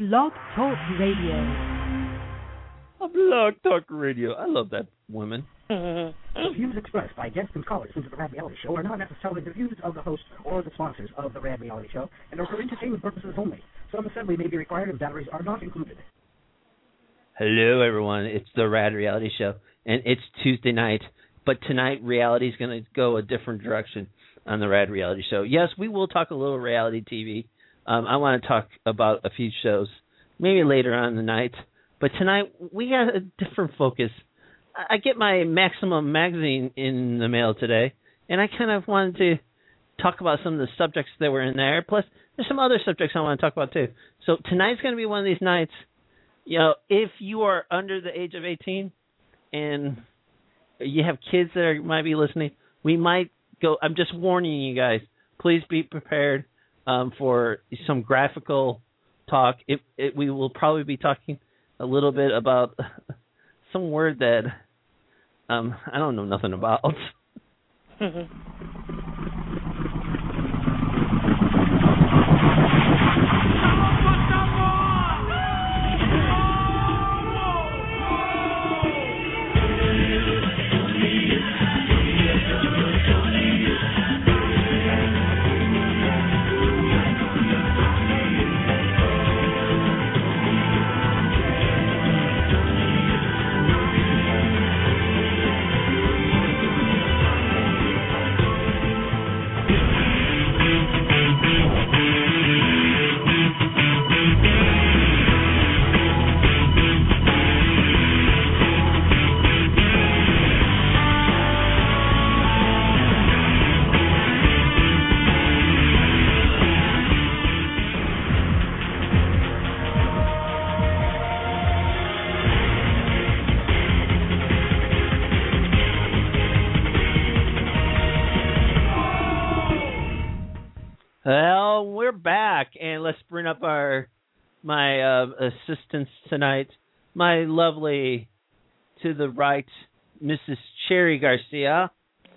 Blog Talk Radio. A Blog Talk Radio. I love that woman. The views expressed by guests and callers into the Rad Reality Show are not necessarily the views of the host or the sponsors of the Rad Reality Show and are for entertainment purposes only. Some assembly may be required and batteries are not included. Hello, everyone. It's the Rad Reality Show, and it's Tuesday night. But tonight, reality is going to go a different direction on the Rad Reality Show. Yes, we will talk a little reality TV. I want to talk about a few shows, maybe later on in the night. But tonight, we got a different focus. I get my Maximum magazine in the mail today, and I kind of wanted to talk about some of the subjects that were in there. Plus, there's some other subjects I want to talk about, too. So tonight's going to be one of these nights, you know, if you are under the age of 18 and you have kids that might be listening, we might go. I'm just warning you guys. Please be prepared for some graphical talk. We will probably be talking a little bit about some word that I don't know nothing about. Well, we're back, and let's bring up my assistants tonight. My lovely, to the right, Mrs. Cherry Garcia.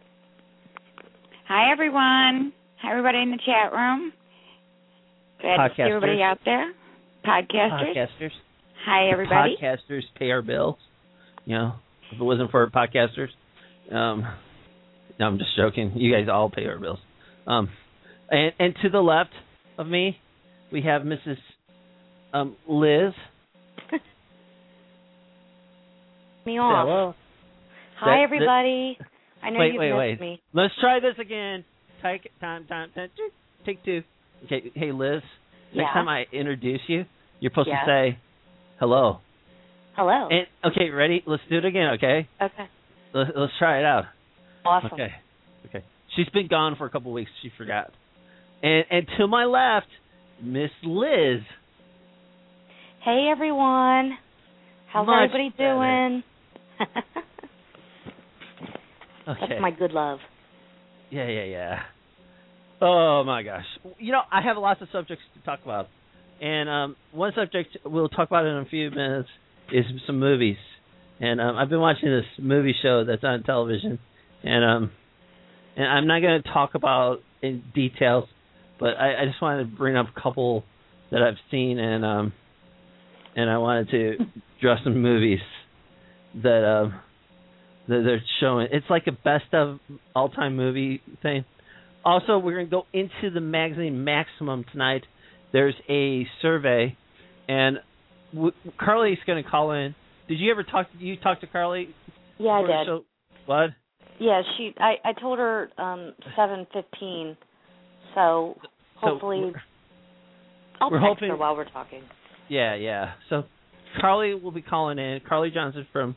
Hi, everyone. Hi, everybody in the chat room. Glad to see everybody out there. Podcasters. Hi, everybody. Podcasters pay our bills. You know, if it wasn't for podcasters. No, I'm just joking. You guys all pay our bills. And to the left of me, we have Mrs. Liz. Me off. Hello. Hi, everybody. I know you've missed me. Let's try this again. Time. Take two. Okay. Hey, Liz. Next time I introduce you, you're supposed to say hello. Hello. And, okay, ready? Let's do it again, okay? Okay. Let's try it out. Awesome. Okay. She's been gone for a couple of weeks. She forgot. And to my left, Miss Liz. Hey, everyone. How's everybody doing? Okay. That's my good love. Yeah. Oh, my gosh. You know, I have lots of subjects to talk about. And one subject we'll talk about in a few minutes is some movies. And I've been watching this movie show that's on television. And I'm not going to talk about in details, but I just wanted to bring up a couple that I've seen, and I wanted to draw some movies that they're showing. It's like a best of all-time movie thing. Also, we're going to go into the magazine Maximum tonight. There's a survey, and Carly's going to call in. Did you ever talk to Carly? Yeah, I did. Show? What? Yeah, I told her 7:15, so hopefully I'll text her while we're talking. Yeah. So Carly will be calling in. Carly Johnson from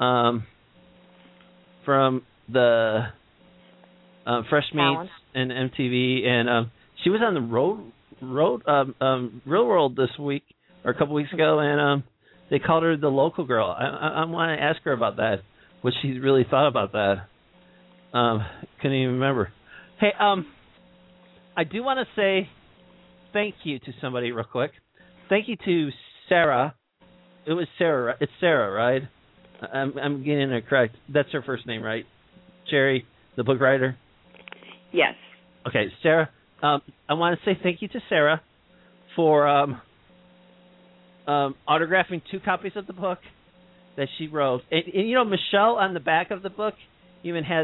the Fresh Meats and MTV, and she was on the Real World this week or a couple weeks ago, and they called her the local girl. I want to ask her about that. What she really thought about that. Couldn't even remember. Hey, I do want to say thank you to somebody real quick. Thank you to Sarah. It was Sarah. It's Sarah, right? I'm getting it correct. That's her first name, right? Cherry, the book writer? Yes. Okay, Sarah. I want to say thank you to Sarah for autographing 2 copies of the book that she wrote. And Michelle on the back of the book even has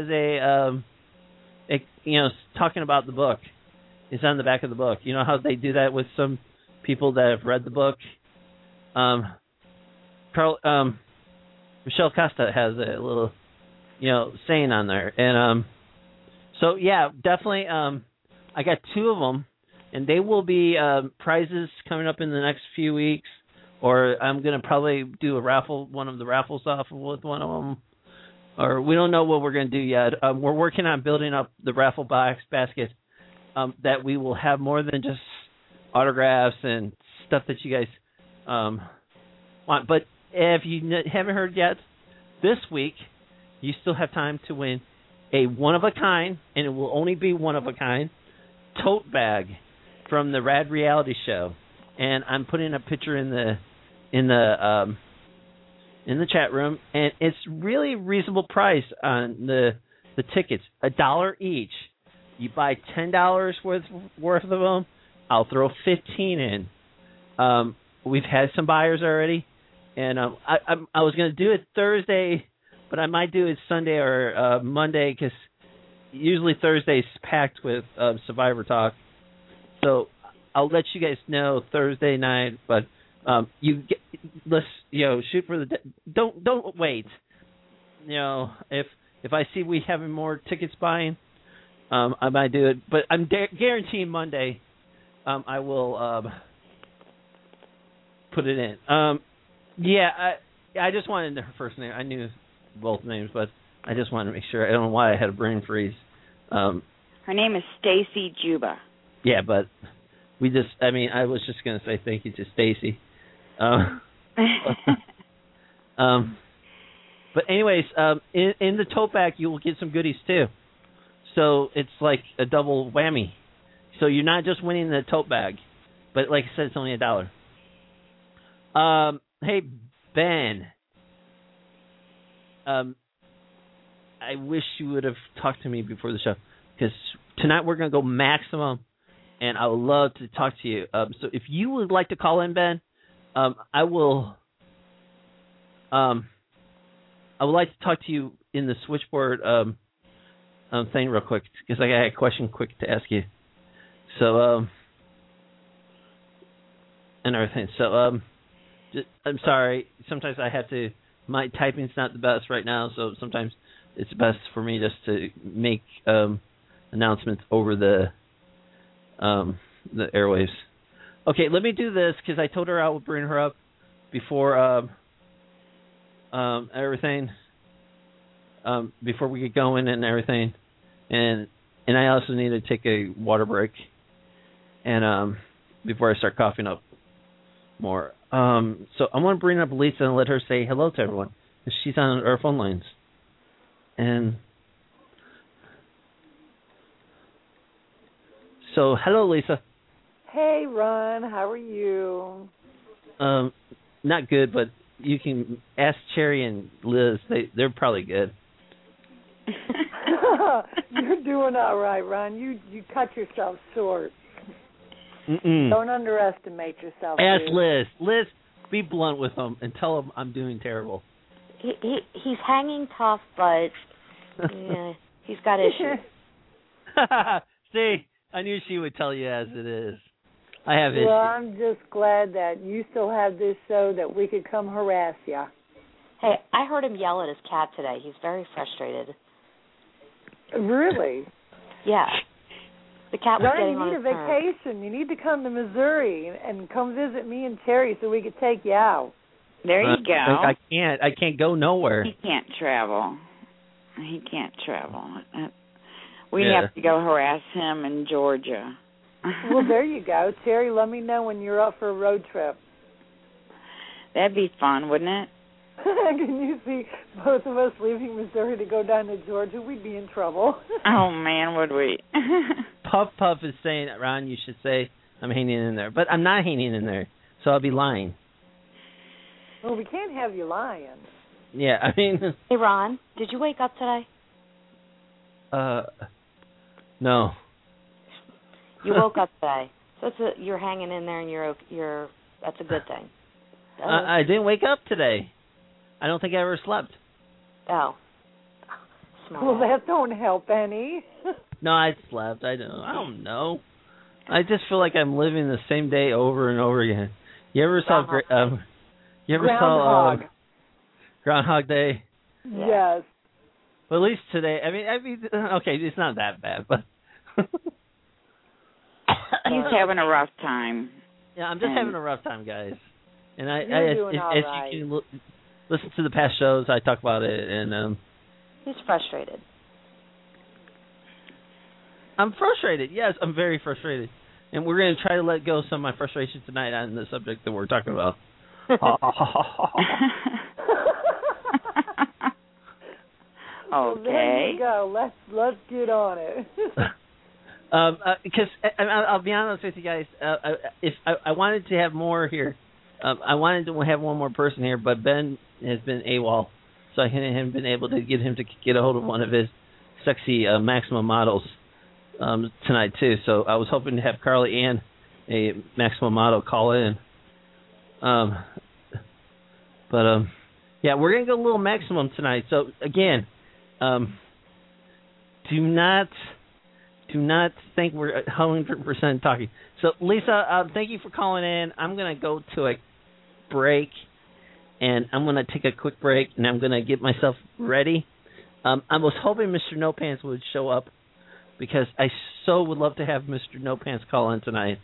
talking about the book. It's on the back of the book. You know how they do that with some people that have read the book? Michelle Costa has a little, saying on there. And so, yeah, definitely I got 2 of them, and they will be prizes coming up in the next few weeks. Or I'm going to probably do one of the raffles off with one of them. Or we don't know what we're going to do yet. We're working on building up the raffle basket that we will have more than just autographs and stuff that you guys want. But if you haven't heard yet, this week you still have time to win a one-of-a-kind, and it will only be one-of-a-kind, tote bag from the Rad Reality Show. And I'm putting a picture in the chat room, and it's really reasonable price on the tickets, $1 each. You buy $10 worth of them, I'll throw 15 in. We've had some buyers already, and I was going to do it Thursday, but I might do it Sunday or Monday because usually Thursday's packed with Survivor Talk. So I'll let you guys know Thursday night, but let's shoot for the don't wait. If I see we having more tickets buying, I might do it, but I'm guaranteeing Monday I will put it in. I just wanted her first name. I knew both names, but I just wanted to make sure. I don't know why I had a brain freeze. Her name is Stacy Juba. Yeah, but I was just going to say thank you to Stacy. But anyways, in the tote bag you will get some goodies too. So it's like a double whammy. So you're not just winning the tote bag, but like I said, it's only $1. Hey Ben, I wish you would have talked to me before the show because tonight we're going to go maximum. And I would love to talk to you. So if you would like to call in, Ben, I would like to talk to you in the switchboard thing real quick because I got a question quick to ask you. So and everything. So I'm sorry. Sometimes I have to. My typing's not the best right now, so sometimes it's best for me just to make announcements over the airwaves. Okay, let me do this because I told her I would bring her up before everything, before we get going and everything, and I also need to take a water break, and before I start coughing up more. So I want to bring up Lisa and let her say hello to everyone. She's on our phone lines, and. So, hello, Lisa. Hey, Ron. How are you? Not good, but you can ask Cherry and Liz. They're probably good. You're doing all right, Ron. You cut yourself short. Mm-mm. Don't underestimate yourself. Ask Liz. Liz, be blunt with them and tell them I'm doing terrible. He's hanging tough, but yeah, he's got issues. See, I knew she would tell you as it is. I have issues. Well, I'm just glad that you still have this show that we could come harass you. Hey, I heard him yell at his cat today. He's very frustrated. Really? Yeah. The cat was getting on his nerves. You need a vacation. You need to come to Missouri and come visit me and Terry so we could take you out. There you go. I can't go nowhere. He can't travel. We'd have to go harass him in Georgia. Well, there you go. Terry, let me know when you're up for a road trip. That'd be fun, wouldn't it? Can you see both of us leaving Missouri to go down to Georgia? We'd be in trouble. Oh, man, would we? Puff is saying, Ron, you should say I'm hanging in there. But I'm not hanging in there, so I'll be lying. Well, we can't have you lying. Yeah, I mean... Hey, Ron, did you wake up today? No. You woke up today, so you're hanging in there, and you're. That's a good thing. I didn't wake up today. I don't think I ever slept. Oh. Smart. Well, that don't help any. No, I slept. I don't know. I just feel like I'm living the same day over and over again. You ever saw Groundhog Day? Yes. Well, at least today. I mean, okay, it's not that bad, but he's having a rough time. Yeah, I'm just having a rough time, guys. And You're doing all right. You can listen to the past shows, I talk about it, and he's frustrated. I'm frustrated. Yes, I'm very frustrated. And we're going to try to let go some of my frustration tonight on the subject that we're talking about. Well, there you go. Let's get on it. Because I'll be honest with you guys, if I wanted to have more here, I wanted to have one more person here, but Ben has been AWOL, so I haven't been able to get him to get a hold of one of his sexy Maximum models tonight too. So I was hoping to have Carly Ann, a Maximum model, call in. Yeah, we're gonna go a little Maximum tonight. So again, do not think we're 100% talking. So Lisa, thank you for calling in. I'm gonna go to a break, and I'm gonna take a quick break, and I'm gonna get myself ready. I was hoping Mr. No Pants would show up, because I so would love to have Mr. No Pants call in tonight.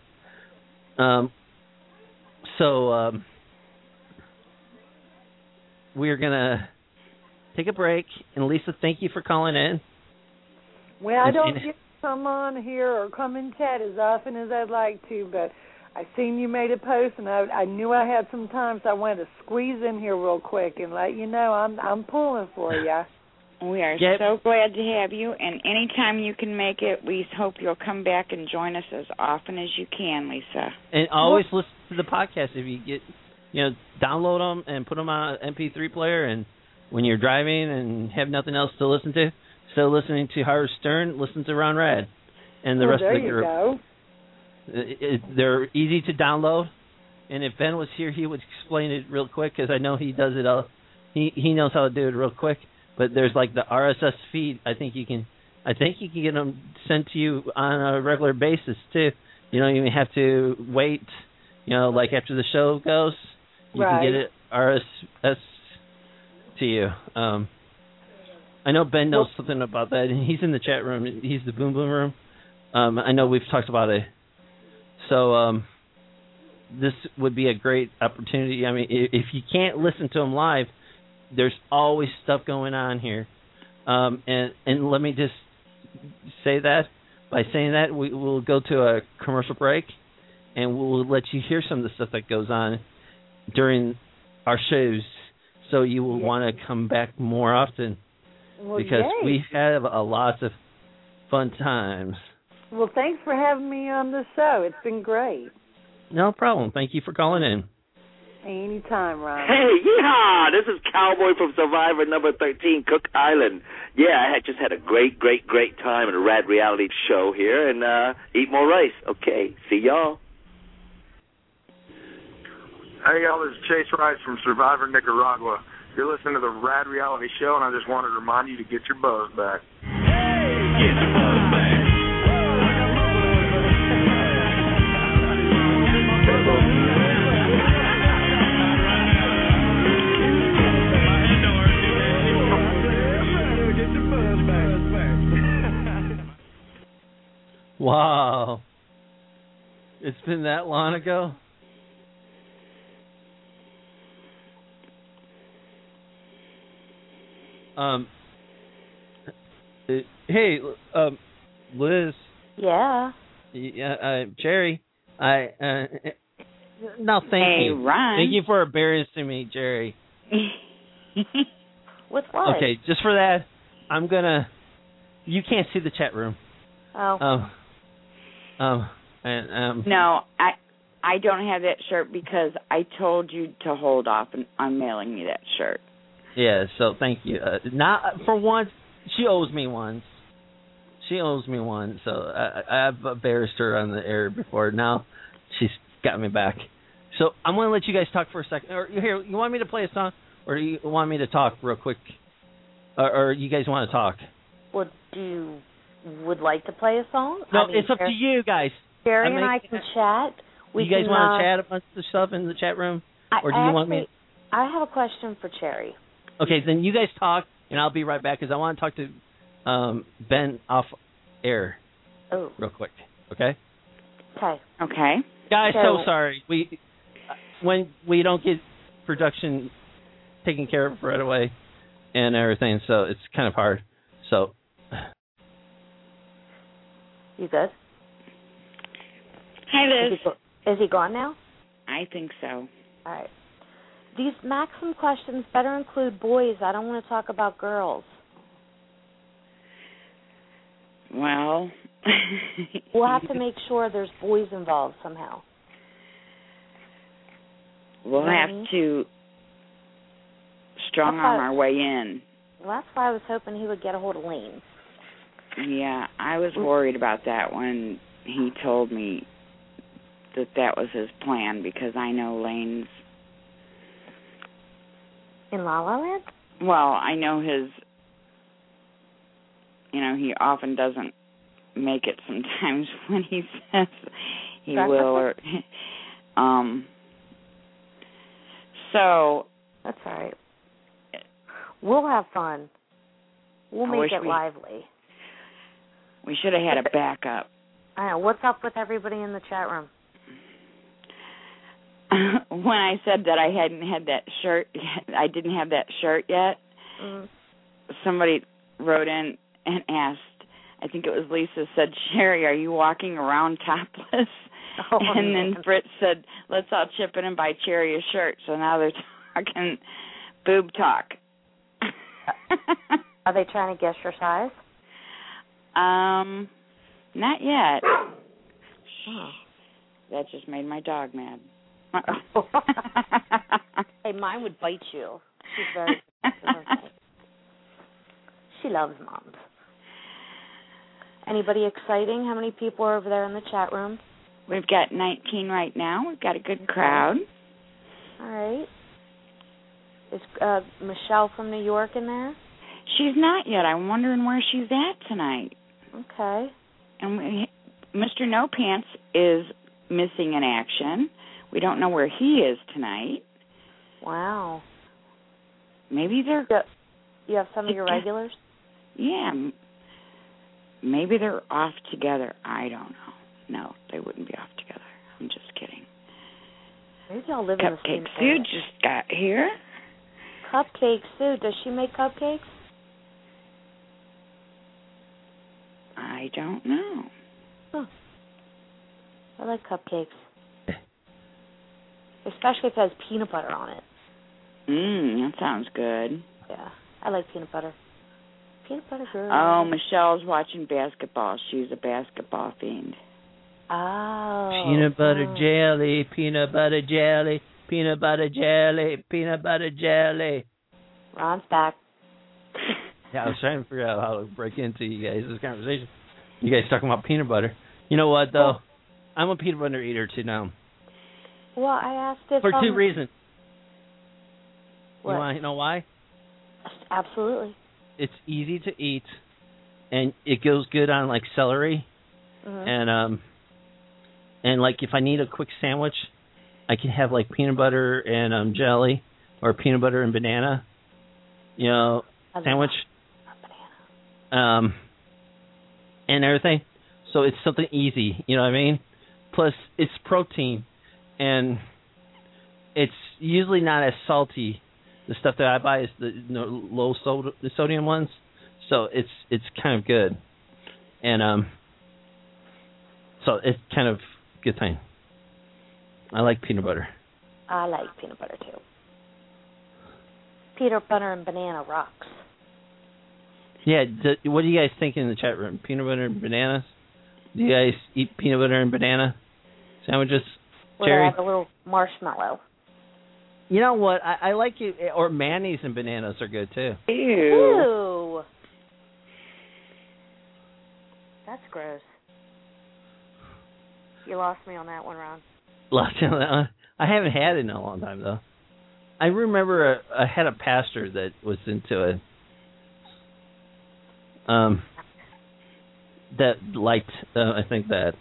We're going to take a break. And, Lisa, thank you for calling in. Well, I don't get to come on here or come and chat as often as I'd like to, but I seen you made a post, and I knew I had some time, so I wanted to squeeze in here real quick and let you know I'm pulling for you. We are so glad to have you, and anytime you can make it, we hope you'll come back and join us as often as you can, Lisa. And always listen to the podcast. If you get, download them and put them on an MP3 player, and when you're driving and have nothing else to listen to, instead of listening to Howard Stern, listen to Ron Rad and the rest of the group. There you go. They're easy to download, and if Ben was here, he would explain it real quick, because I know he does it all. He knows how to do it real quick. But there's like the RSS feed. I think you can get them sent to you on a regular basis too. You don't even have to wait. Like after the show goes, you can get it RSS to you. I know Ben knows something about that, and he's in the chat room. He's the Boom Boom Room. I know we've talked about it. So this would be a great opportunity. I mean, if you can't listen to them live, there's always stuff going on here. And let me just say that. By saying that, we will go to a commercial break, and we'll let you hear some of the stuff that goes on during our shows, so you will want to come back more often, because we have a lot of fun times. Well, thanks for having me on the show. It's been great. No problem. Thank you for calling in. Anytime, Ron. Hey, yeehaw! This is Cowboy from Survivor number 13, Cook Island. Yeah, I just had a great time at a Rad Reality show here, and eat more rice. Okay, see y'all. Hey, y'all, this is Chase Rice from Survivor Nicaragua. You're listening to the Rad Reality show, and I just wanted to remind you to get your buzz back. Hey, get your buzz back. Wow. It's been that long ago? Hey, Liz. Yeah. Jerry. No, thank you. Ron. Thank you for embarrassing me, Jerry. With what? Okay, just for that, I'm gonna. You can't see the chat room. Oh. No, I don't have that shirt because I told you to hold off, and I'm mailing you that shirt. Yeah, so thank you. Not for once, she owes me one. So I've embarrassed her on the air before. Now she's got me back. So I'm going to let you guys talk for a second. Or here, you want me to play a song, or do you want me to talk real quick? Or you guys want to talk? Well, would like to play a song? No, it's up to you guys. Jerry and I can chat. You guys want to chat a bunch of stuff in the chat room? Or do you want me? I have a question for Cherry. Okay, then you guys talk, and I'll be right back because I want to talk to Ben off air real quick. Okay? Okay. Guys, so sorry. When we don't get production taken care of right away and everything, so it's kind of hard. So. You good? Hi, Liz. Is he gone now? I think so. All right. These Maxim questions better include boys. I don't want to talk about girls. Well. We'll have to make sure there's boys involved somehow. We'll have to strong-arm our way in. Well, that's why I was hoping he would get a hold of Lane. Yeah, I was worried about that when he told me that was his plan, because I know Lane's... In La La Land? Well, I know his... he often doesn't make it sometimes when he says he will, or... So... That's all right. We'll have fun. We'll make it lively. We should have had a backup. I know. What's up with everybody in the chat room? When I said that I hadn't had that shirt, I didn't have that shirt yet, somebody wrote in and asked, I think it was Lisa, said, Sherry, are you walking around topless? And then Britt said, let's all chip in and buy Cherry a shirt. So now they're talking boob talk. Are they trying to guess your size? Not yet. That just made my dog mad. Hey, mine would bite you. She's very She loves moms. Anybody exciting? How many people are over there in the chat room? We've got 19 right now. We've got a good crowd. All right. Is Michelle from New York in there? She's not yet. I'm wondering where she's at tonight. Okay. And Mr. No Pants is missing in action. We don't know where he is tonight. Wow. Maybe they're... You have some of your regulars? Yeah. Maybe they're off together. I don't know. No, they wouldn't be off together. I'm just kidding. Maybe y'all live in the same Cupcake Sue just got here. Cupcake Sue. Does she make cupcakes? I don't know. Huh. I like cupcakes. Especially if it has peanut butter on it. That sounds good. Yeah, I like peanut butter. Peanut butter girl. Oh, Michelle's watching basketball. She's a basketball fiend. Oh. Peanut butter jelly, peanut butter jelly, peanut butter jelly, peanut butter jelly. Ron's back. Yeah, I was trying to figure out how to break into you guys' this conversation. You guys talking about peanut butter. You know what, though? I'm a peanut butter eater, too, now. Well, I asked if... For two reasons. What? You want to know why? Absolutely. It's easy to eat, and it goes good on, like, celery. Mm-hmm. And like, if I need a quick sandwich, I can have, like, peanut butter and jelly or peanut butter and banana, sandwich. And everything. So it's something easy, you know what I mean? Plus, it's protein, and it's usually not as salty. The stuff that I buy is the low sodium ones, so it's kind of good, and so it's kind of a good thing. I like peanut butter. I like peanut butter too. Peanut butter and banana rocks. Yeah, what do you guys think in the chat room? Peanut butter and bananas? Do you guys eat peanut butter and banana sandwiches? Cherry? Have a little marshmallow. You know what? I like it. Or mayonnaise and bananas are good too. Ew. That's gross. You lost me on that one, Ron. I haven't had it in a long time though. I remember I had a pastor that was into it. That liked, I think that.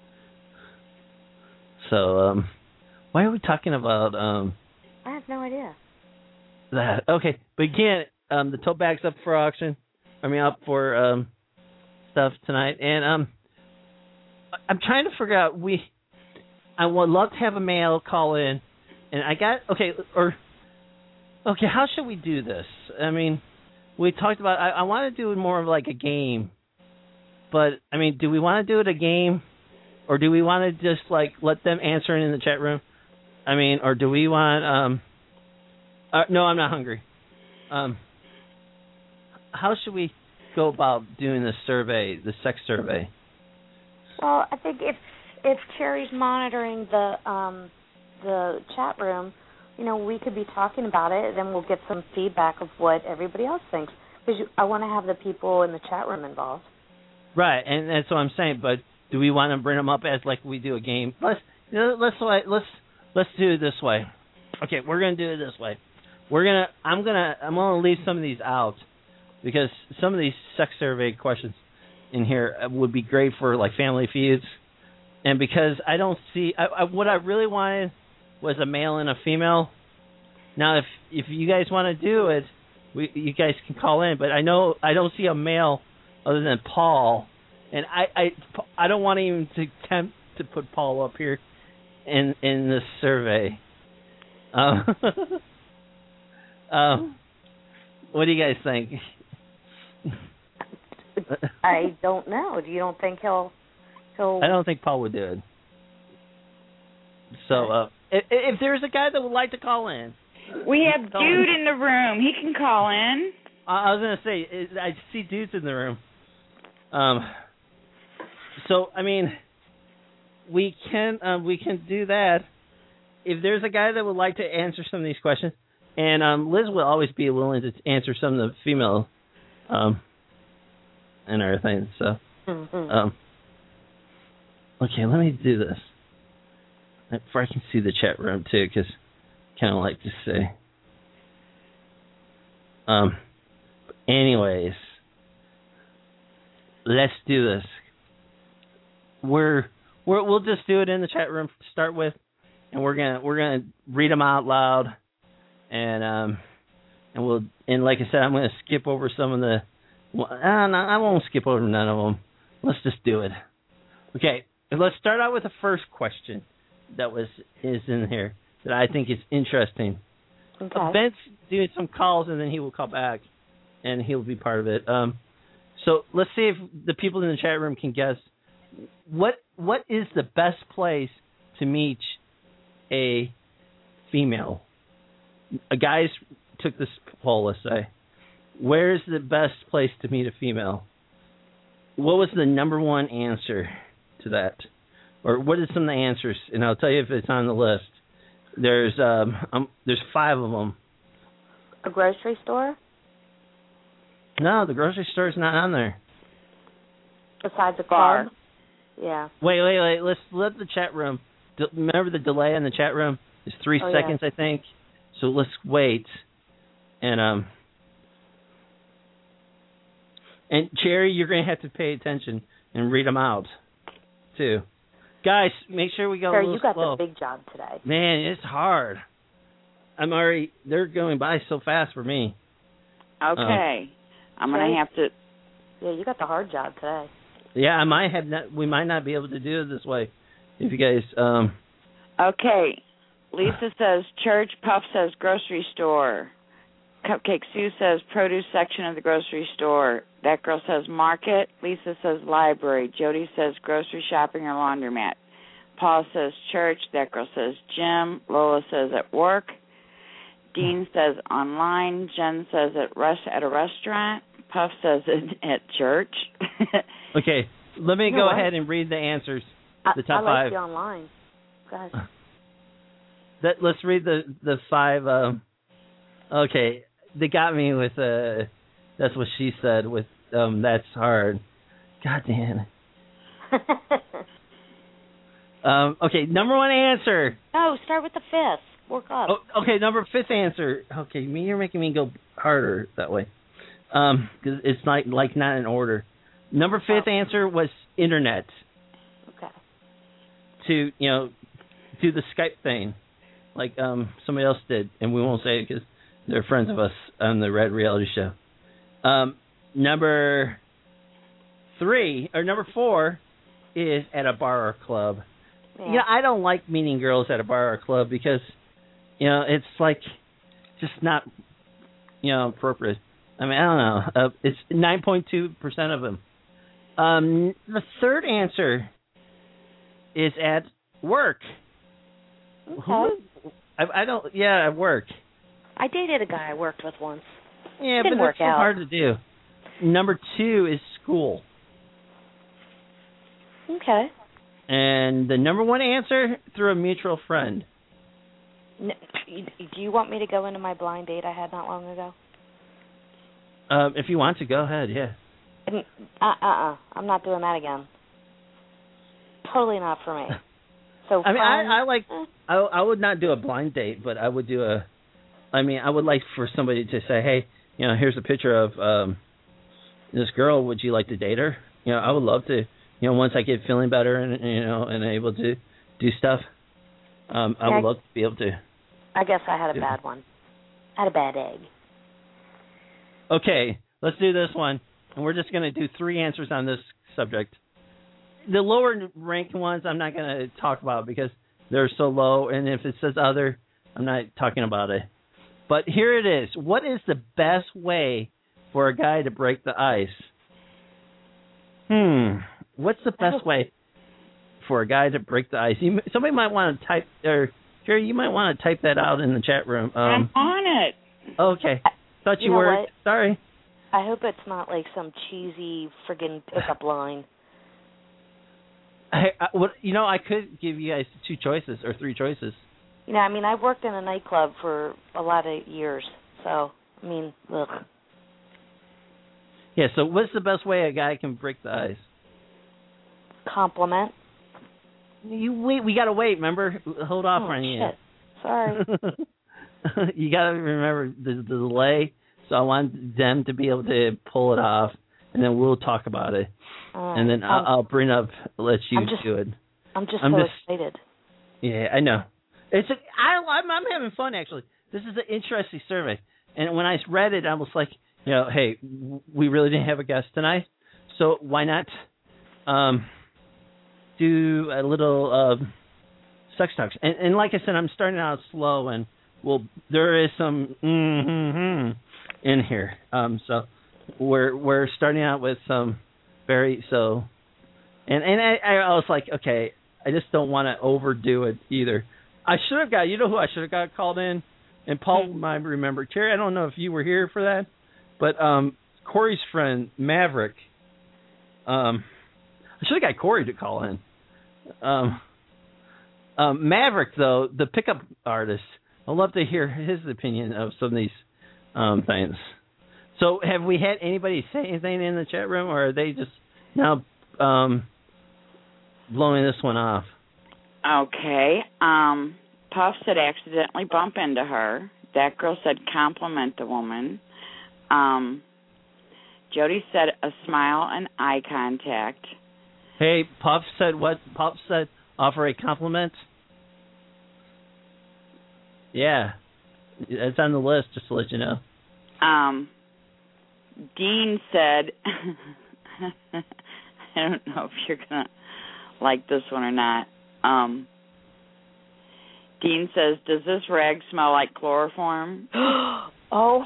So, why are we talking about? I have no idea. That okay, but again, the tote bag's up for auction. Up for stuff tonight, and I'm trying to figure out. I would love to have a male call in, and I got how should we do this? We talked about. I want to do it more of like a game. But, do we want to do it a game? Or do we want to just, let them answer it in the chat room? Or do we want... no, I'm not hungry. How should we go about doing this survey, the sex survey? Well, I think if Cherry's monitoring the chat room, we could be talking about it, then we'll get some feedback of what everybody else thinks. Because I want to have the people in the chat room involved. Right, and that's what I'm saying. But do we want to bring them up as we do a game? Let's do it this way. Okay, we're gonna do it this way. I'm gonna leave some of these out because some of these sex survey questions in here would be great for family feuds, and because I don't see what I really wanted was a male and a female. Now, if you guys want to do it, you guys can call in. But I don't see a male other than Paul, and I don't want even to attempt to put Paul up here in this survey. What do you guys think? I don't know. You don't think he'll? I don't think Paul would do it. So if there's a guy that would like to call in, we have Dude in the room. He can call in. I was gonna say I see dudes in the room. So we can do that. If there's a guy that would like to answer some of these questions, and Liz will always be willing to answer some of the female, and everything. So, okay, let me do this. If I can see the chat room too, because I kind of like to see. Anyways. Let's do this. We'll just do it in the chat room to start with, and we're gonna read them out loud, and like I said, I'm gonna skip over some of the. I won't skip over none of them. Let's just do it. Okay, let's start out with the first question that is in here that I think is interesting. Okay. Ben's doing some calls, and then he will call back, and he'll be part of it. So let's see if the people in the chat room can guess what is the best place to meet a female. Guys took this poll, let's say. Where's the best place to meet a female? What was the number one answer to that? Or what are some of the answers? And I'll tell you if it's on the list. There's 5 of them. A grocery store? No, the grocery store's not on there. Besides a bar. club? Yeah. Wait. Let's let the chat room. Remember the delay in the chat room? It's 3 seconds, yeah. I think. So let's wait. And Cherry, you're going to have to pay attention and read them out, too. Guys, make sure we go a little slow. You got the big job today. Man, it's hard. They're going by so fast for me. Okay. I'm going to have to. Yeah, you got the hard job today. Yeah, we might not be able to do it this way. If you guys. Okay. Lisa says church. Puff says grocery store. Cupcake Sue says produce section of the grocery store. That girl says market. Lisa says library. Jody says grocery shopping or laundromat. Paul says church. That girl says gym. Lola says at work. Dean says online. Jen says at a restaurant. Puff says at church. Okay, let me go ahead and read the answers. The top 5. I like the online. Guys. Let's read the 5. Okay, they got me with that's what she said with that's hard. God damn it. Okay, number one answer. No, start with the fifth. Work up. Oh, okay, fifth answer. Okay, you're making me go harder that way. Because it's like not in order. Number fifth answer was internet. Okay. To do the Skype thing, like somebody else did, and we won't say it because they're friends of us on the Rad Reality Show. Number 4 is at a bar or club. Yeah. I don't like meeting girls at a bar or club because it's like just not appropriate. I mean, I don't know. It's 9.2% of them. The third answer is at work. Okay. I don't. Yeah, at work. I dated a guy I worked with once. Yeah, Didn't but work that's so out. hard to do. Number 2 is school. Okay. And the number 1 answer, through a mutual friend. Do you want me to go into my blind date I had not long ago? If you want to, go ahead, yeah. I'm not doing that again. Totally not for me. So I mean, I would not do a blind date, but I would do I would like for somebody to say, hey, here's a picture of this girl. Would you like to date her? I would love to. Once I get feeling better and able to do stuff, I would love to be able to. I guess I had a bad one. I had a bad egg. Okay, let's do this one, and we're just going to do 3 answers on this subject. The lower ranked ones I'm not going to talk about because they're so low, and if it says other, I'm not talking about it. But here it is. What is the best way for a guy to break the ice? What's the best way for a guy to break the ice? Somebody might want to type, or Jerry, you might want to type that out in the chat room. I'm on it. Okay. Thought you were. What? Sorry. I hope it's not like some cheesy friggin' pickup line. I could give you guys 2 choices or 3 choices. I've worked in a nightclub for a lot of years, so, ugh. Yeah, so what's the best way a guy can break the ice? Compliment. We got to wait, remember? Hold off on you. Shit. Sorry. You got to remember the delay, so I want them to be able to pull it off, and then we'll talk about it. And then I'll let you do it. I'm just so excited. Yeah, I know. I'm having fun, actually. This is an interesting survey. And when I read it, I was like, hey, we really didn't have a guest tonight, so why not do a little sex talks? And like I said, I'm starting out slow, and there is some in here. So we're starting out with some very so, and I was like, okay, I just don't want to overdo it either. I should have got, who I should have got called in, and Paul might remember. Terry, I don't know if you were here for that, but Corey's friend Maverick. I should have got Corey to call in. Maverick, though, the pickup artist, I'd love to hear his opinion of some of these things. So, have we had anybody say anything in the chat room, or are they just now blowing this one off? Okay. Puff said accidentally bump into her. That girl said compliment the woman. Jody said a smile and eye contact. Hey, Puff said what? Puff said offer a compliment? Yeah. It's on the list, just to let you know. Dean said, I don't know if you're going to like this one or not. Dean says, does this rag smell like chloroform? Oh.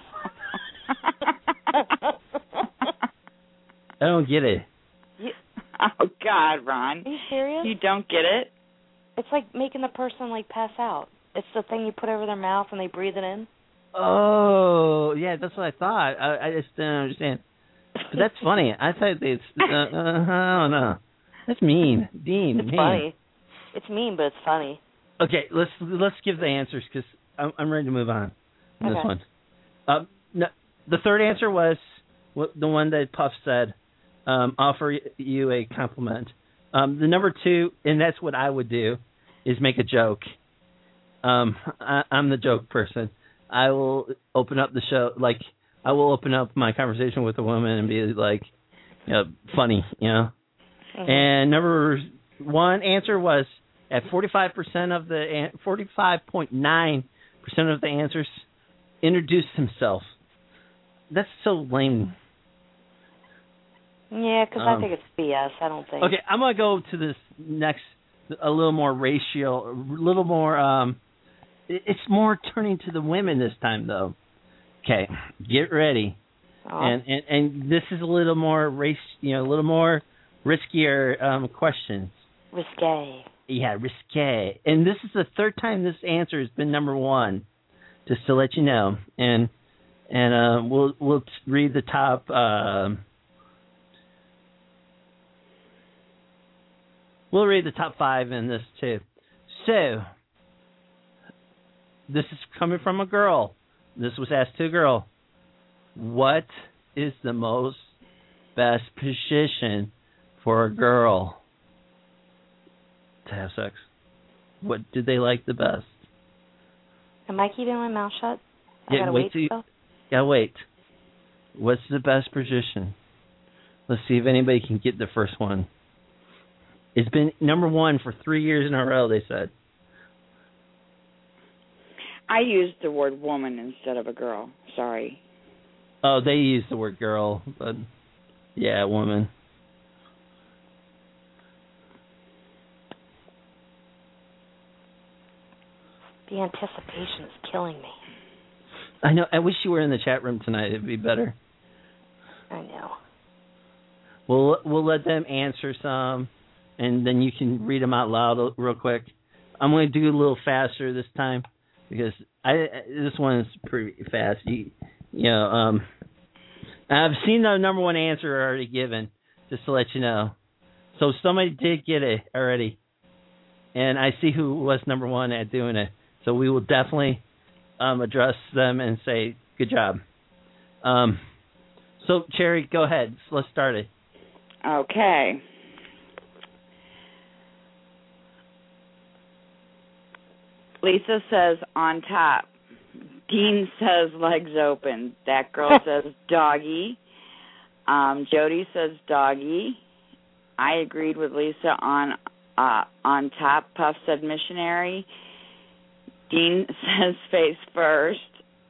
I don't get it. Oh, God, Ron. Are you serious? You don't get it? It's like making the person, pass out. It's the thing you put over their mouth and they breathe it in. Oh, yeah, that's what I thought. I just didn't understand. But that's funny. I thought it's, I don't know. That's mean. Dean, it's funny. It's mean, but it's funny. Okay, let's give the answers because I'm ready to move on this one. No, the third answer was the one that Puff said, offer you a compliment. The number 2, and that's what I would do, is make a joke. I'm the joke person. I will open up the show, like, I will open up my conversation with a woman and be like, funny, Mm-hmm. And number 1 answer was at 45% of the 45.9% of the answers introduced himself. That's so lame. Yeah, because I think it's BS. I don't think. Okay, I'm gonna go to this next, a little more racial, a little more. It's more turning to the women this time, though. Okay, get ready. Oh. And this is a little more race, a little more riskier questions. Risque. Yeah, risque. And this is the 3rd time this answer has been number 1, just to let you know. And we'll read the top. We'll read the top 5 in this too. So, this is coming from a girl. This was asked to a girl. What is the best position for a girl to have sex? What do they like the best? Am I keeping my mouth shut? I gotta wait. What's the best position? Let's see if anybody can get the first one. It's been number 1 for 3 years in a row, they said. I used the word woman instead of a girl. Sorry. Oh, they used the word girl, but yeah, woman. The anticipation is killing me. I know. I wish you were in the chat room tonight. It'd be better. I know. We'll let them answer some, and then you can read them out loud real quick. I'm going to do a little faster this time because this one is pretty fast. I've seen the number 1 answer already given, just to let you know. So somebody did get it already, and I see who was number 1 at doing it. So we will definitely address them and say good job. So Cherry, go ahead. Let's start it. Okay. Lisa says on top. Dean says legs open. That girl says doggy. Jody says doggy. I agreed with Lisa on top. Puff said missionary. Dean says face first.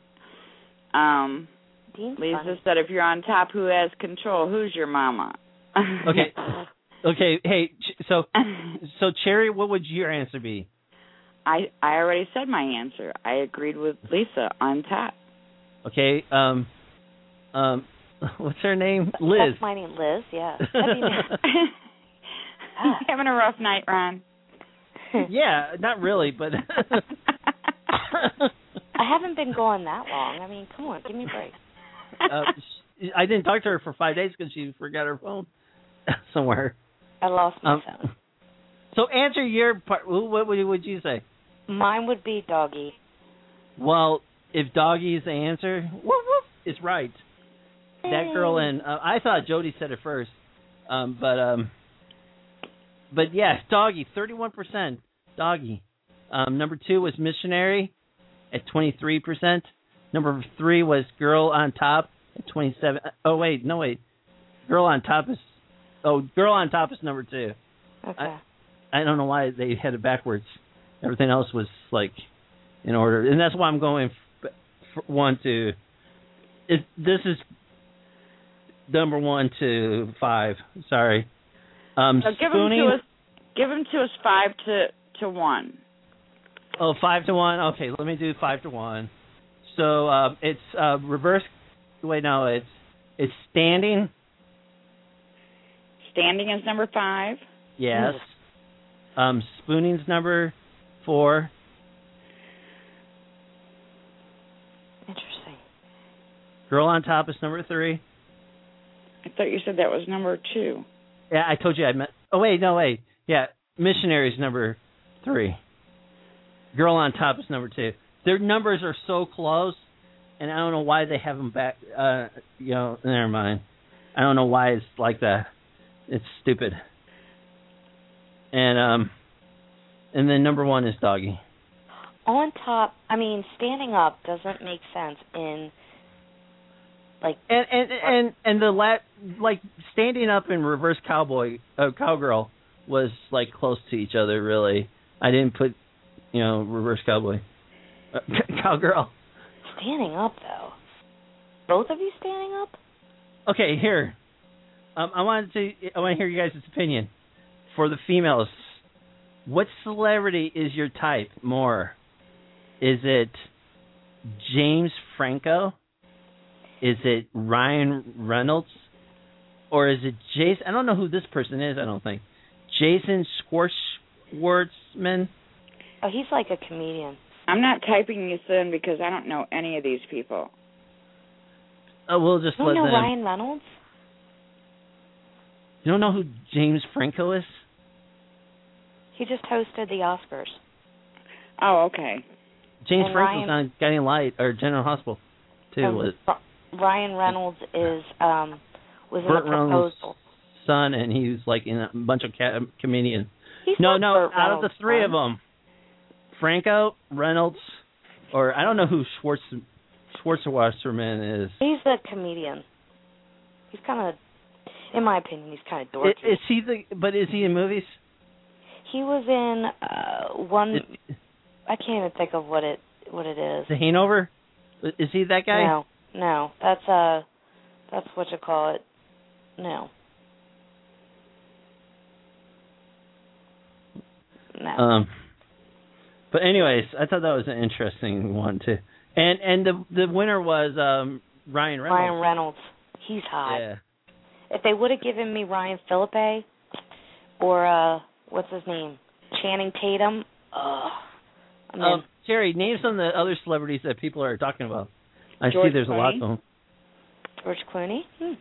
Lisa funny. said if you're on top, who has control? Who's your mama? Okay. Okay. Hey, so Cherry, what would your answer be? I already said my answer. I agreed with Lisa on top. Okay. What's her name? Liz. That's my name, Liz. Yeah. Having a rough night, Ron. Yeah, not really, but I haven't been going that long. I mean, come on, give me a break. I didn't talk to her for 5 days because she forgot her phone somewhere. I lost my phone. So answer your part. What would you say? Mine would be doggy. Well, if doggy is the answer, woof, woof, it's right. That girl and I thought Jody said it first, but yeah, doggy, 31%, doggy. Number 2 was missionary at 23%. Number 3 was girl on top at 27. Oh wait, no wait, girl on top is number 2. Okay. I don't know why they had it backwards. Everything else was like in order, and that's why I'm going for 1 to. This is number 1 to 5. Sorry. So give them to us 5 to 1. Oh, 5 to 1. Okay, let me do 5 to 1. So it's reverse. Wait, no, it's standing. Standing is number 5. Yes. Spooning's number 4. Interesting. Girl on top is number 3. I thought you said that was number 2. Yeah, I told you I meant. Oh wait, no wait. Yeah, missionary is number 3. Girl on top is number 2. Their numbers are so close, and I don't know why they have them back. Never mind. I don't know why it's like that. It's stupid. and then number 1 is doggy. On top, I mean, standing up doesn't make sense in like. And the like standing up and reverse cowgirl was like close to each other. Really, I didn't put reverse cowboy, cowgirl. Standing up though, both of you standing up. Okay, here. I want to hear you guys' opinion. For the females, what celebrity is your type more? Is it James Franco? Is it Ryan Reynolds? Or is it Jason? I don't know who this person is, I don't think. Jason Schwartzman? Oh, he's like a comedian. I'm not typing this in because I don't know any of these people. Oh, we'll just let them. You know Ryan Reynolds? You don't know who James Franco is? He just hosted the Oscars. Oh, okay. James Franco's on Guiding Light or General Hospital too. Ryan Reynolds is was in Burt a Reynolds' proposal. son, and he was like in a bunch of comedians. He's No, Burt out of the Reynolds' three son. of them, Franco, Reynolds, or I don't know who Schwartzman is. He's a comedian. He's kind of, in my opinion, he's kind of dorky. Is he in movies? He was in one. I can't even think of what it is. The Hanover? Is he that guy? No, that's what you call it. No. But anyways, I thought that was an interesting one too. And the winner was Ryan Reynolds. Ryan Reynolds. He's hot. Yeah. If they would have given me Ryan Philippe or what's his name? Channing Tatum. Jerry, name some of the other celebrities that people are talking about. I George see there's Clooney. a lot of them. George Clooney?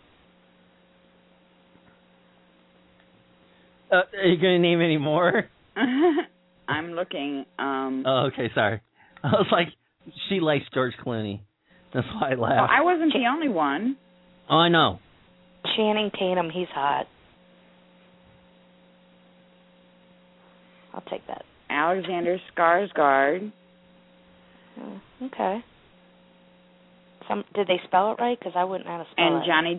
Are you going to name any more? I'm looking. Oh, okay, sorry. I was like, she likes George Clooney. That's why I laughed. Well, I wasn't the only one. Oh, I know. Channing Tatum, he's hot. I'll take that. Alexander Skarsgård. Okay. Did they spell it right? Because I wouldn't know how to spell it. And Johnny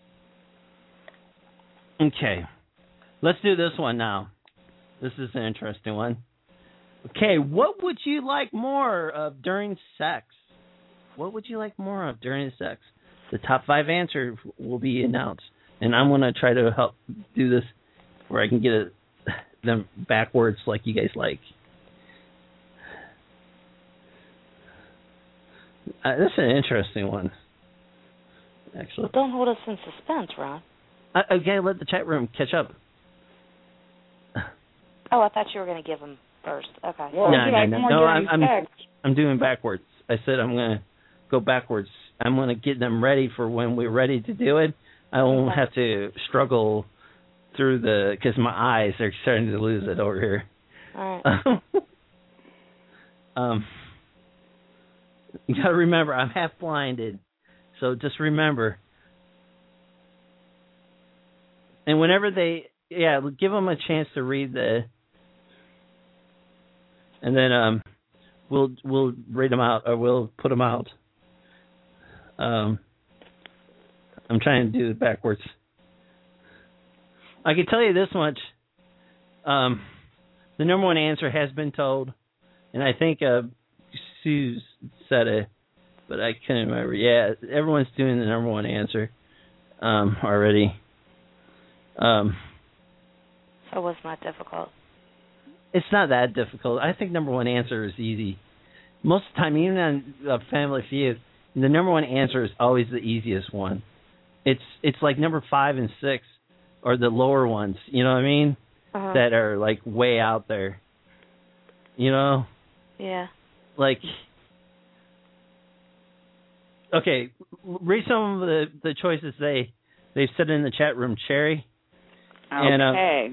Depp. Okay. Let's do this one now. This is an interesting one. Okay, what would you like more of during sex? What would you like more of during sex? The top 5 answers will be announced. And I'm going to try to help do this where I can get them backwards like you guys like. That's an interesting one, actually. Well, don't hold us in suspense, Ron. Okay, let the chat room catch up. Oh, I thought you were going to give them first. Okay. Well, No, I'm doing backwards. I said I'm going to go backwards. I'm going to get them ready for when we're ready to do it. I won't have to struggle through because my eyes are starting to lose it over here. All right. You got to remember, I'm half blinded, so just remember. And whenever give them a chance to read and then we'll read them out or we'll put them out. I'm trying to do it backwards. I can tell you this much. The number one answer has been told, and I think Sue said it, but I can't remember. Yeah, everyone's doing the number one answer already. So it was not difficult. It's not that difficult. I think number one answer is easy. Most of the time, even on Family Feud, the number one answer is always the easiest one. It's like number 5 and 6 are the lower ones, you know what I mean? Uh-huh. That are like way out there. You know? Yeah. Like, okay, read some of the choices they've said in the chat room, Cherry. Okay.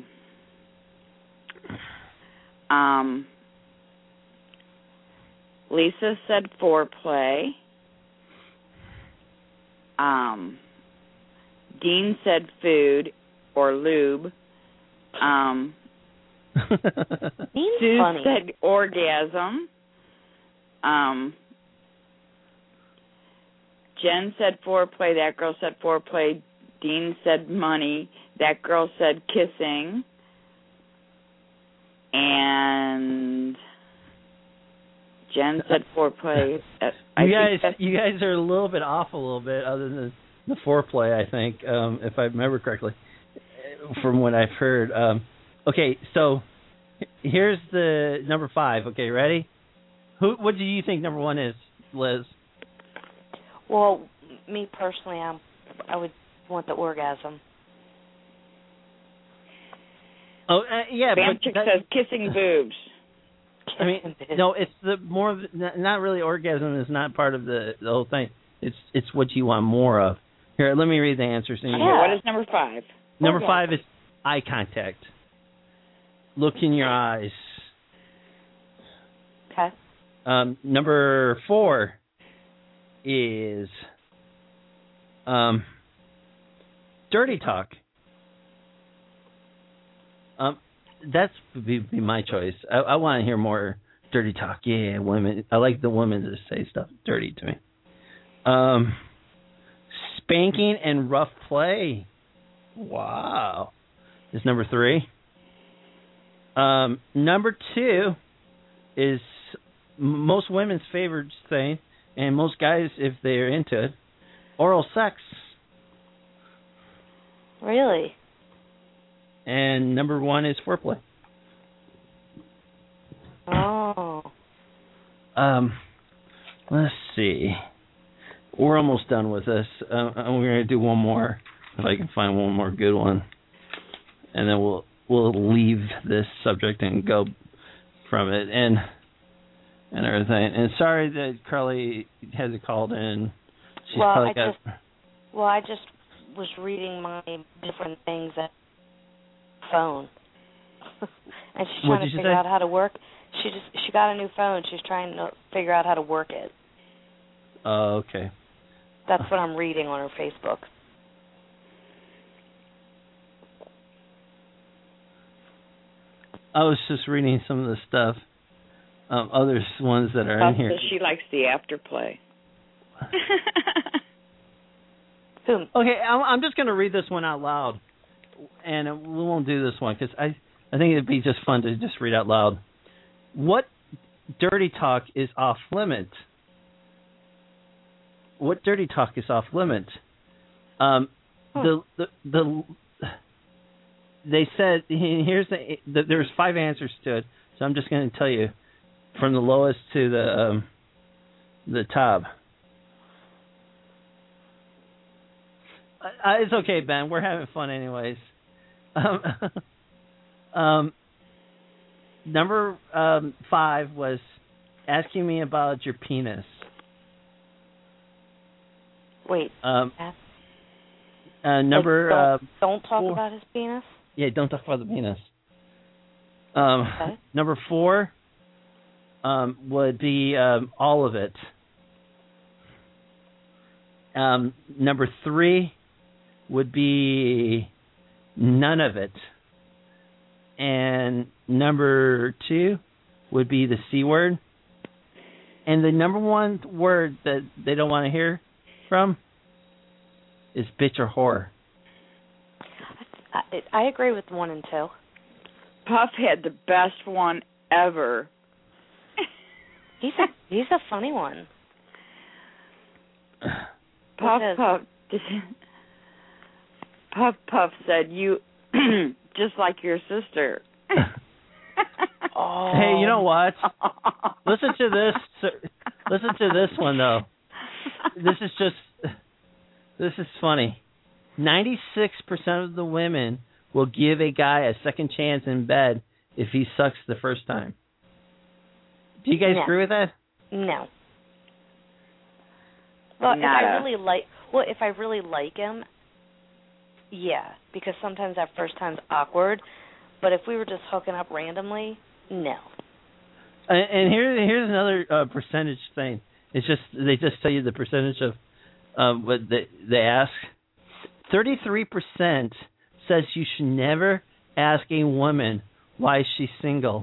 Lisa said foreplay. Dean said food or lube. Sue funny. said orgasm. Jen said foreplay. That girl said foreplay. Dean said money. That girl said kissing. And Jen said foreplay. You guys are a little bit off a little bit, other than the foreplay, I think, if I remember correctly, from what I've heard. Okay, so here's the number 5. Okay, ready? What do you think number 1 is, Liz? Well, me personally, I would want the orgasm. Oh, yeah, Bamchick says kissing boobs. I mean, no, it's not really. Orgasm is not part of the whole thing. It's what you want more of. Here, let me read the answers. Okay, what is number 5? Number 5 is eye contact. Look in your eyes. Okay. Number 4 is dirty talk. That's be my choice. I want to hear more dirty talk. Yeah, women. I like the women to say stuff dirty to me. Spanking and rough play. Wow. Is number 3. Number 2 is most women's favorite thing, and most guys, if they're into it, oral sex. Really? And number 1 is foreplay. Oh. Let's see. We're almost done with this. We're going to do one more, if I can find one more good one, and then we'll leave this subject and go from it and everything. And sorry that Carly hasn't called in. She's I just was reading my different things at phone, and she's trying to figure out how to work. She got a new phone. She's trying to figure out how to work it. Oh, okay. That's what I'm reading on her Facebook. I was just reading some of the stuff, other ones that are in here. She likes the afterplay. Okay, I'm just going to read this one out loud, and we won't do this one because I think it'd be just fun to just read out loud. What dirty talk is off limit? What dirty talk is off limit? They said there's 5 answers to it, so I'm just going to tell you from the lowest to the top. It's okay, Ben. We're having fun anyways. Number 5 was asking me about your penis. Wait. Number don't talk 4. about his penis? Yeah, don't talk about the penis. Okay. Number 4 would be all of it. Number 3 would be none of it. And number 2 would be the C word. And the number 1 word that they don't want to hear from is bitch or whore. I agree with 1 and 2. Puff had the best one ever. He's a funny one. Puff said you just like your sister. Oh. Hey, you know what? Listen to this. Listen to this one though. This is funny. 96% of the women will give a guy a second chance in bed if he sucks the first time. Do you guys agree with that? No. Well, if I really like him, yeah, because sometimes that first time's awkward. But if we were just hooking up randomly, no. And here's another percentage thing. It's just they just tell you the percentage of what they ask. 33% says you should never ask a woman Why is she single?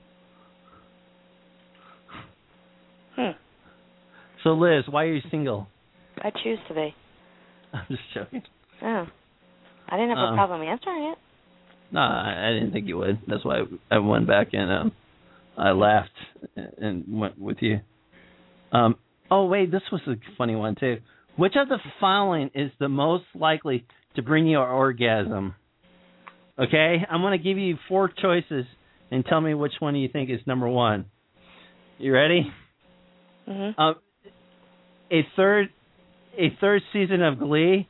So, Liz, why are you single? I choose to be. I'm just joking. Oh. I didn't have a problem answering it. No, I didn't think you would. That's why I went back and I laughed and went with you. Oh, wait, this was a funny one, too. Which of the following is the most likely to bring you an orgasm? Okay? I'm going to give you 4 choices and tell me which one you think is number 1. You ready? Mm-hmm. A third season of Glee,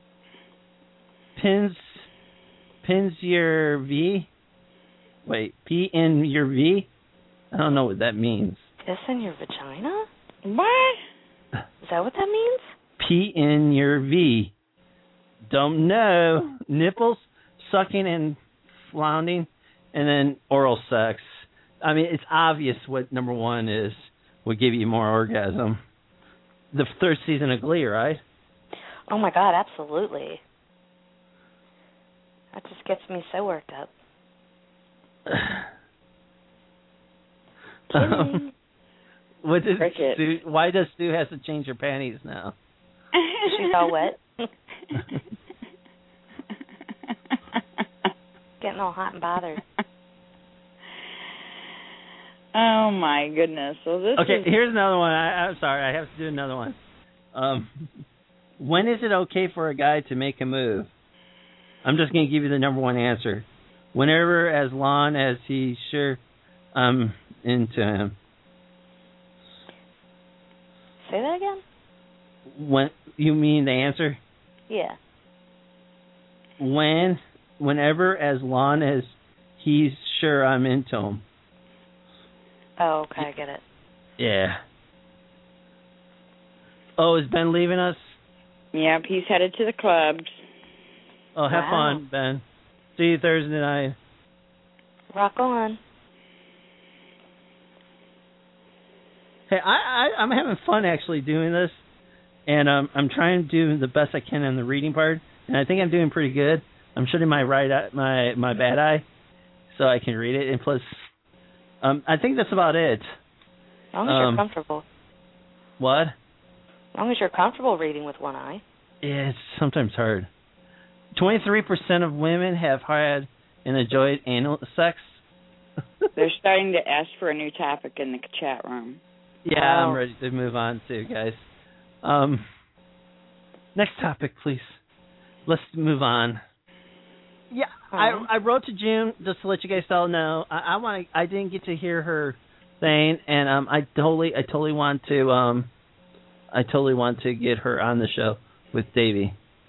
pins your V. Wait, P in your V? I don't know what that means. Piss in your vagina? What? Is that what that means? P in your V. Don't know. Nipples, sucking and floundering, and then oral sex. I mean, it's obvious what number 1 is. Would give you more orgasm. The 3rd season of Glee, right? Oh, my God, absolutely. That just gets me so worked up. Kidding. Why does Sue have to change her panties now? She's all wet. Getting all hot and bothered. Oh, my goodness. So this here's another one. I'm sorry. I have to do another one. When is it okay for a guy to make a move? I'm just going to give you the number 1 answer. Whenever, as long as he's sure I'm into him. Say that again? When you mean the answer? Yeah. Whenever, as long as he's sure I'm into him. Oh, okay, I get it. Yeah. Oh, is Ben leaving us? Yep, he's headed to the clubs. Oh, have fun, Ben. See you Thursday night. Rock on. Hey, I'm having fun actually doing this, and I'm trying to do the best I can in the reading part, and I think I'm doing pretty good. I'm shutting my right eye, my bad eye, so I can read it, and plus, I think that's about it. As long as you're comfortable. What? As long as you're comfortable reading with one eye. Yeah, it's sometimes hard. 23% of women have had and enjoyed anal sex. They're starting to ask for a new topic in the chat room. Yeah, I'm ready to move on too, guys. Next topic, please. Let's move on. Yeah, I wrote to June just to let you guys all know. I didn't get to hear her thing, and I totally want to get her on the show with Davey.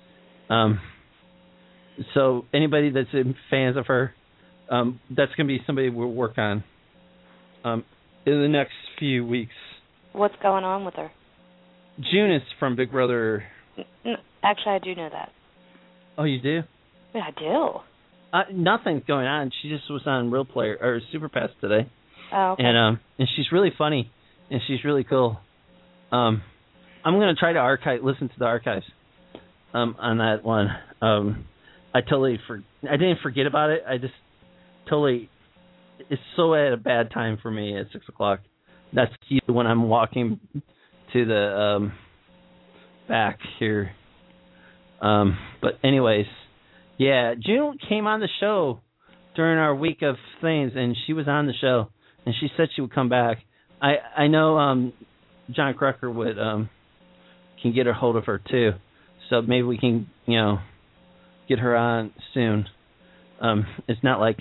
So anybody that's fans of her, that's gonna be somebody we'll work on in the next few weeks. What's going on with her? June is from Big Brother. Actually, I do know that. Oh, you do? Yeah, I do. Nothing's going on. She just was on Real Player or Super Pass today. Oh, okay. And she's really funny, and she's really cool. I'm gonna try to listen to the archives on that one. I didn't forget about it. I just totally. It's so at a bad time for me at 6:00. That's usually when I'm walking to the back here. But anyways, yeah, June came on the show during our week of things, and she was on the show, and she said she would come back. I know John Crucker would can get a hold of her too, so maybe we can get her on soon. It's not like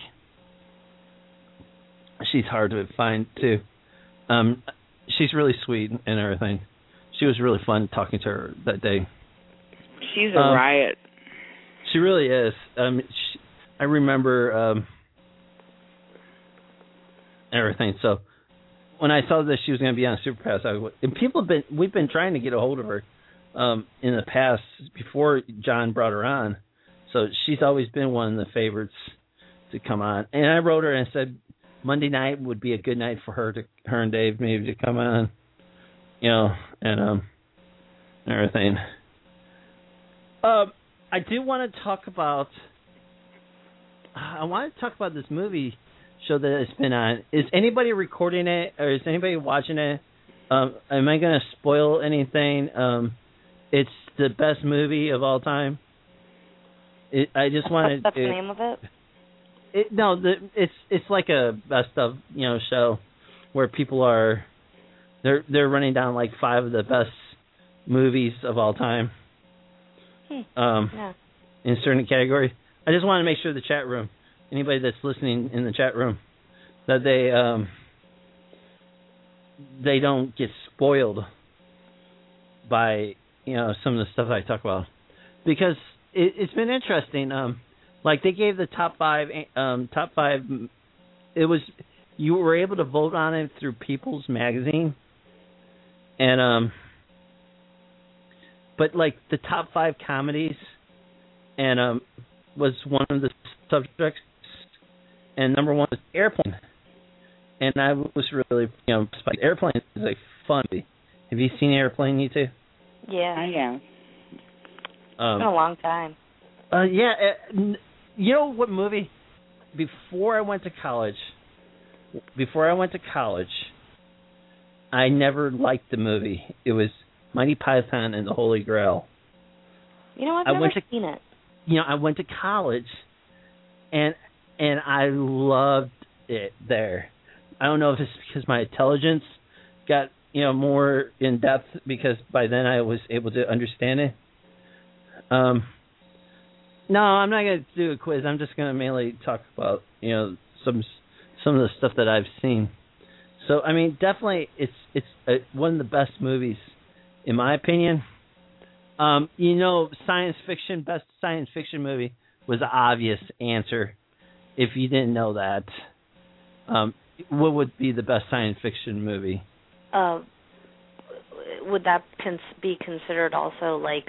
she's hard to find too. She's really sweet and everything. She was really fun talking to her that day. She's a riot. She really is. I remember everything. So when I saw that she was going to be on Superpass, and we've been trying to get a hold of her in the past before John brought her on. So she's always been one of the favorites to come on. And I wrote her and said Monday night would be a good night for her and Dave maybe to come on, and everything. I do want to talk about. I want to talk about this movie show that it's been on. Is anybody recording it, or is anybody watching it? Am I going to spoil anything? It's the best movie of all time. I just wanted. That's the name of it. It's like a best of show where people are they're running down like 5 of the best movies of all time. Yeah. In certain categories. I just want to make sure the chat room, anybody that's listening in the chat room, that they don't get spoiled by some of the stuff I talk about, because it's been interesting. Like they gave the top five. It was, you were able to vote on it through People's Magazine, and but like the top 5 comedies, and was one of the subjects, and number 1 was Airplane, and I was really Airplane is like fun. Have you seen Airplane, you two? Yeah. I am. It's been a long time. Yeah. You know what movie? Before I went to college, I never liked the movie. It was Monty Python and the Holy Grail. You know, I've never seen it. I went to college, and I loved it there. I don't know if it's because my intelligence got more in depth, because by then I was able to understand it. No, I'm not going to do a quiz. I'm just going to mainly talk about some of the stuff that I've seen. So I mean, definitely it's one of the best movies in my opinion. Science fiction, best science fiction movie was the obvious answer. If you didn't know that, what would be the best science fiction movie? Would that be considered also like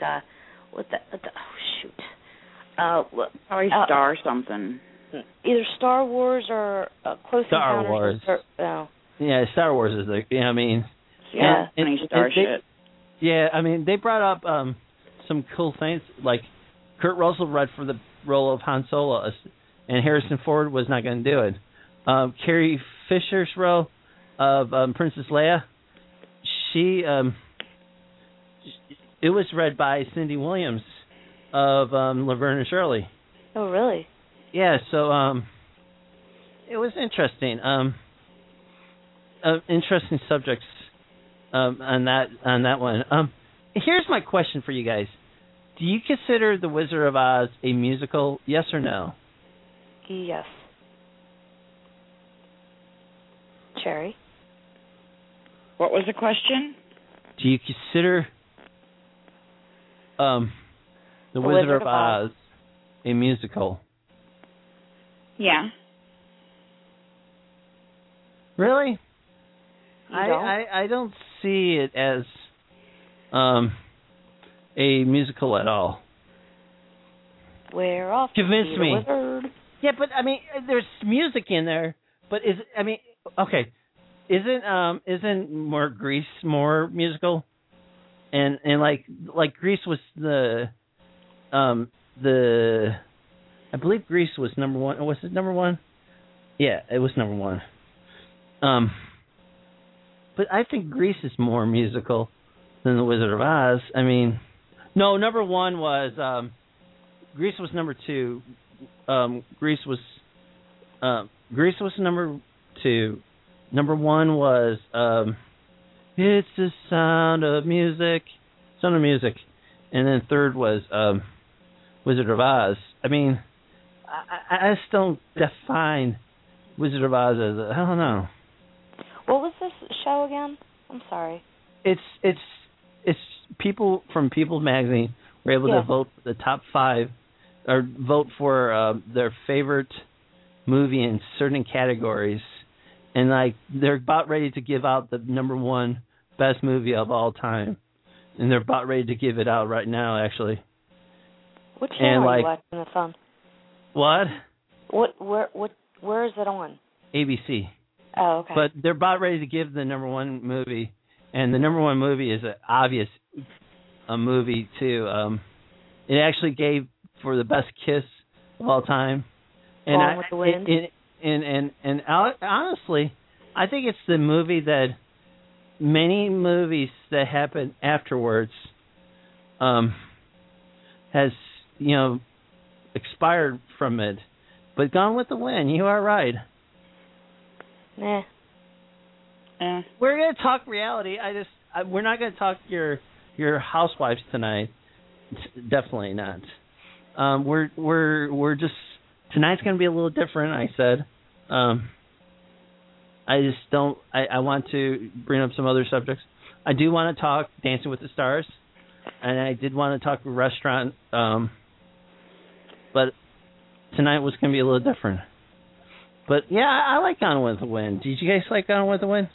probably Star something. Either Star Wars or Close Star Encounters. Wars. Yeah, Star Wars is the. Yeah, funny Star shit. Yeah, I mean, they brought up some cool things, like Kurt Russell read for the role of Han Solo, and Harrison Ford was not going to do it. Carrie Fisher's role of Princess Leia, it was read by Cindy Williams of Laverne and Shirley. Oh, really? Yeah, so it was interesting. Interesting subjects on that one. Here's my question for you guys: do you consider The Wizard of Oz a musical? Yes or no? Yes. Cherry? What was the question? Do you consider The Wizard of Oz a musical? Yeah. Really? You I don't see it as a musical at all. We're off. Convince me. Wizard. Yeah, but I mean, there's music in there. But isn't more Grease more musical? And like Grease was I believe Grease was number 1. Was it number 1? Yeah, it was number 1. But I think Grease is more musical than The Wizard of Oz. I mean, no, number 1 was Grease was number 2. Grease was number 2. Number 1 was It's the Sound of Music. And then third was Wizard of Oz. I mean, I just don't define Wizard of Oz as I don't know. What was this show again? I'm sorry. It's people from People's Magazine were able to vote the top 5, or vote for their favorite movie in certain categories, and like they're about ready to give out the number 1 best movie of all time, and they're about ready to give it out right now, actually. What channel are you watching this on? What? Where is it on? ABC. Oh, okay. But they're about ready to give the number 1 movie, and the number 1 movie is an obvious movie too. It actually gave for the best kiss of all time. And Gone with the Wind? and honestly, I think it's the movie that many movies that happen afterwards has, expired from it. But Gone with the Wind, you are right. Nah. We're gonna talk reality. We're not gonna talk your housewives tonight. Definitely not. We're just tonight's gonna be a little different. I said. I just don't. I want to bring up some other subjects. I do want to talk Dancing with the Stars, and I did want to talk restaurant. But tonight was gonna be a little different. But yeah, I like Gone with the Wind. Did you guys like Gone with the Wind?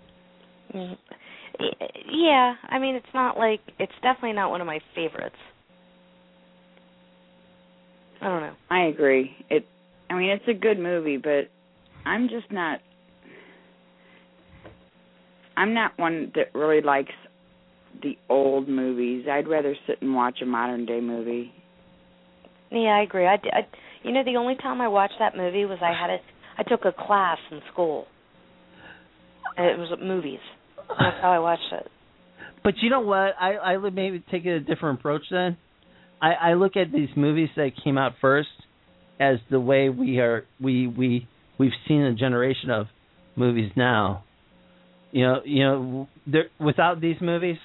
Yeah, I mean, it's definitely not one of my favorites. I don't know. I agree. It's a good movie, but I'm not one that really likes the old movies. I'd rather sit and watch a modern day movie. Yeah, I agree. I the only time I watched that movie was I took a class in school. It was movies. That's how I watched it. But you know what? I would maybe take a different approach then. I look at these movies that came out first as the way we've seen a generation of movies now. Without these movies,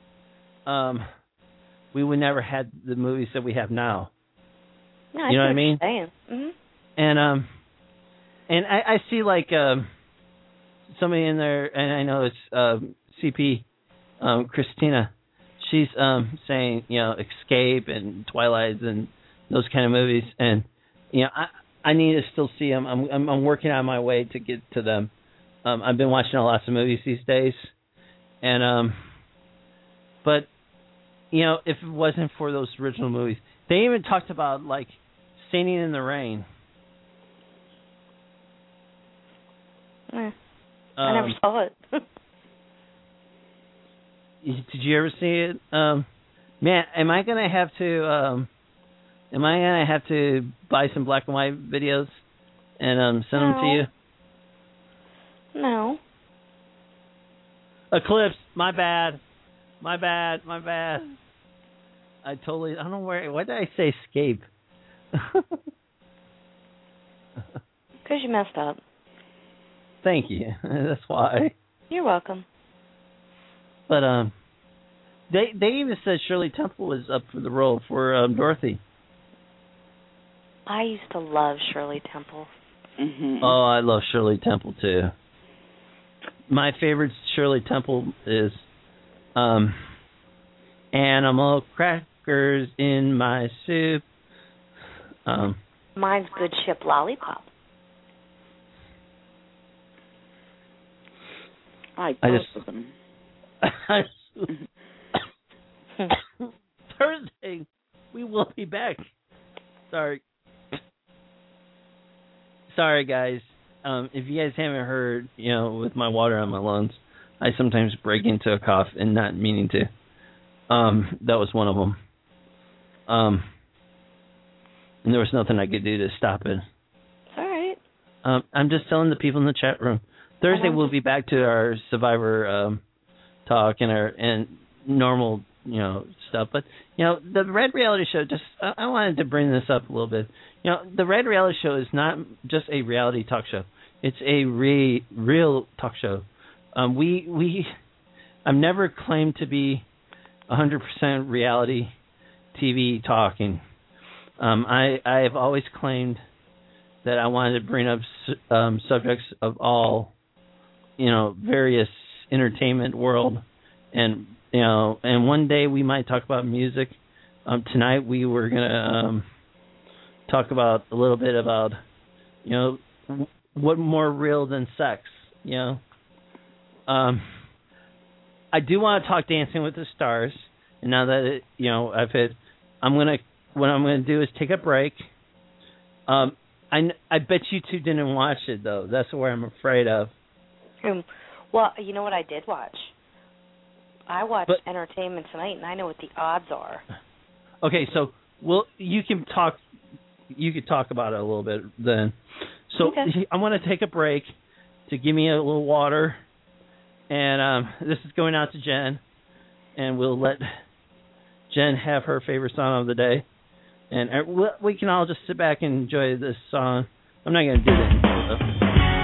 we would never had the movies that we have now. No, you know what I mean? Mm-hmm. And I see like somebody in there, and I know it's CP Christina. She's saying Escape and Twilight and those kind of movies, and I need to still see them. I'm working on my way to get to them. I've been watching lots of movies these days, and but if it wasn't for those original movies, they even talked about like Standing in the Rain. I never saw it. Did you ever see it? Man, am I gonna have to buy some black and white videos and send them to you? No. Eclipse, my bad. I don't know why did I say Escape? Because you messed up. Thank you. That's why. You're welcome. But they even said Shirley Temple was up for the role for Dorothy. I used to love Shirley Temple. Mm-hmm. Oh, I love Shirley Temple too. My favorite Shirley Temple is animal crackers in my soup. Mine's Good Ship Lollipop. I like both of them. Thursday, we will be back. Sorry, guys. If you guys haven't heard, with my water on my lungs, I sometimes break into a cough and not meaning to. That was one of them. And there was nothing I could do to stop it. It's all right. I'm just telling the people in the chat room. Thursday we'll be back to our Survivor talk and our normal stuff. But the Red Reality Show. I wanted to bring this up a little bit. The Red Reality Show is not just a reality talk show. It's a real talk show. I've never claimed to be 100% reality TV talking. I have always claimed that I wanted to bring up subjects of all, various entertainment world, and one day we might talk about music. Tonight we were gonna talk about a little bit about, what more real than sex, I do want to talk Dancing with the Stars, and now that what I'm gonna do is take a break. I bet you two didn't watch it though. That's what I'm afraid of. Well, you know what I did watch? I watched Entertainment Tonight, and I know what the odds are. Okay, so you can talk about it a little bit then. So Okay. I want to take a break to give me a little water, and this is going out to Jen, and we'll let Jen have her favorite song of the day, and we can all just sit back and enjoy this song. I'm not going to do that intro, though.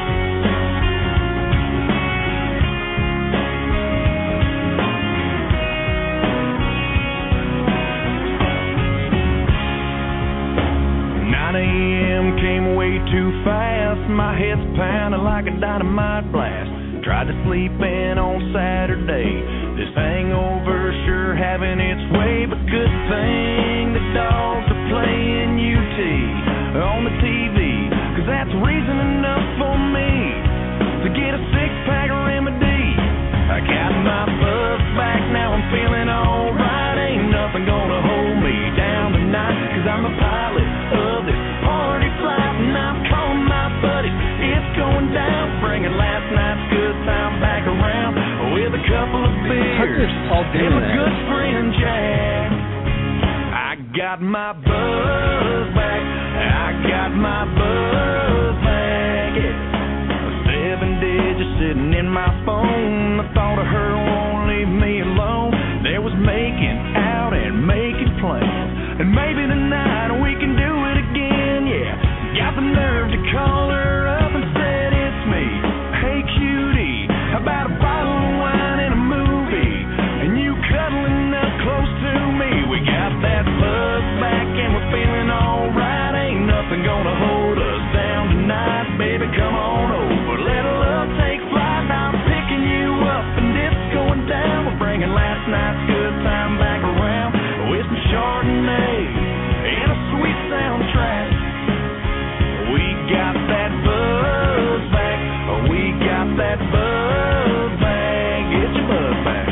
Came way too fast, my head's pounding like a dynamite blast. Tried to sleep in on Saturday, this hangover sure having its way. But good thing the dogs are playing UT on the TV, 'cause that's reason enough for me to get a six-pack of Remedy. I got my buzz back, now I'm feeling alright. Ain't nothing gonna hold me down tonight, 'cause I'm a pilot of this party flight, and I'm calling my buddies, it's going down, bringing last night's good time back around with a couple of beers and my good friend Jack. I got my buzz back, I got my buzz back, yeah. 7 digits sitting in my phone, I thought of her, won't leave me alone. There was making out and making plans, and maybe tonight we can do it again, yeah. Got the nerve to call her up and said it's me. Hey cutie, how about a bottle of wine and a movie, and you cuddling up close to me. We got that buzz back and we're feeling alright. Ain't nothing gonna hold us down tonight, baby, come on over, let love take flight. Now I'm picking you up and it's going down, we're bringing last night's good time back around with some Chardonnay and a sweet soundtrack. We got that buzz back, we got that buzz back, get your buzz back.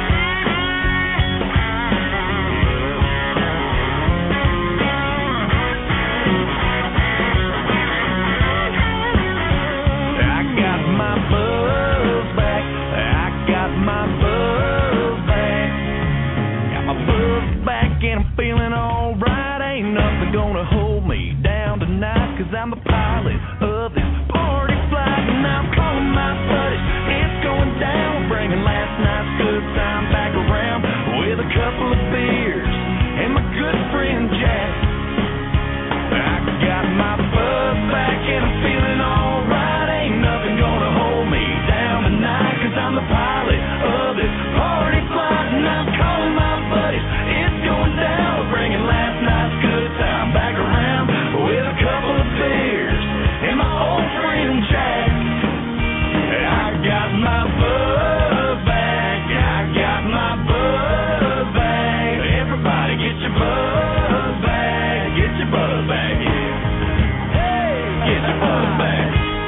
I got my buzz back, I got my buzz back. Got my buzz back and I'm feeling alright. Ain't nothing gonna hold me down tonight, 'cause I'm the pilot of this party flight, and I'm calling my buddies, it's going down, bringing last night's good time back around with a couple of beers and my good friend Jack. I got my buzz back and I'm feeling alright. Ain't nothing gonna hold me down tonight, 'cause I'm the pilot of this party flight, and I'm calling my buddies, it's going down, bringing last night's good time back around with a couple of beers and my old friend Jack. I got my buzz back, I got my buzz back. Everybody get your buzz back, get your buzz back, yeah. Hey, get your buzz back.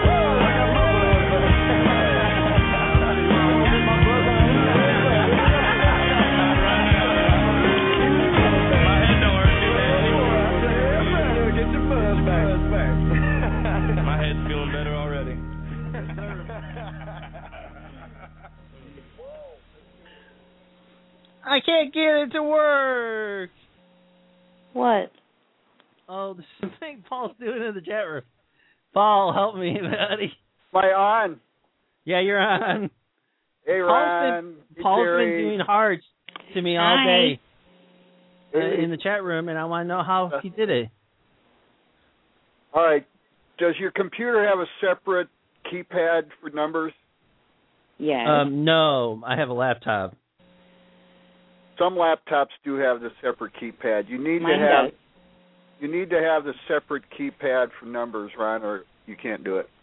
Get your buzz back. My head's feeling better already. I can't get it to work. What? Oh, the thing Paul's doing in the chat room. Paul, help me, buddy. Am I on? Yeah, you're on. Hey, Ron. Paul's been doing hearts to me all day Hey. in the chat room, and I want to know how he did it. All right. Does your computer have a separate keypad for numbers? Yeah. No, I have a laptop. Some laptops do have the separate keypad. You need Mine to have. does. You need to have the separate keypad for numbers, Ron, or you can't do it.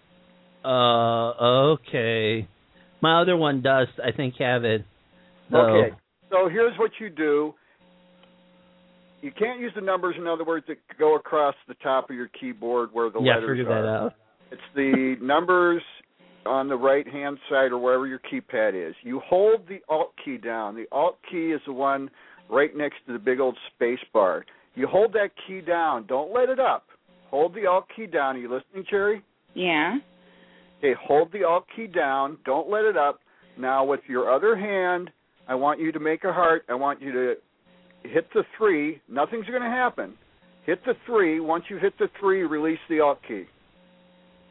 Okay. My other one does, I think, have it. Though. Okay. So here's what you do. You can't use the numbers, in other words, that go across the top of your keyboard where the letters figured are. that out. It's the numbers on the right-hand side or wherever your keypad is. You hold the Alt key down. The Alt key is the one right next to the big old space bar. You hold that key down. Don't let it up. Hold the Alt key down. Are you listening, Cherry? Yeah. Okay, hold the Alt key down. Don't let it up. Now, with your other hand, I want you to make a heart. I want you to hit the 3. Nothing's going to happen. Hit the 3. Once you hit the 3, release the Alt key.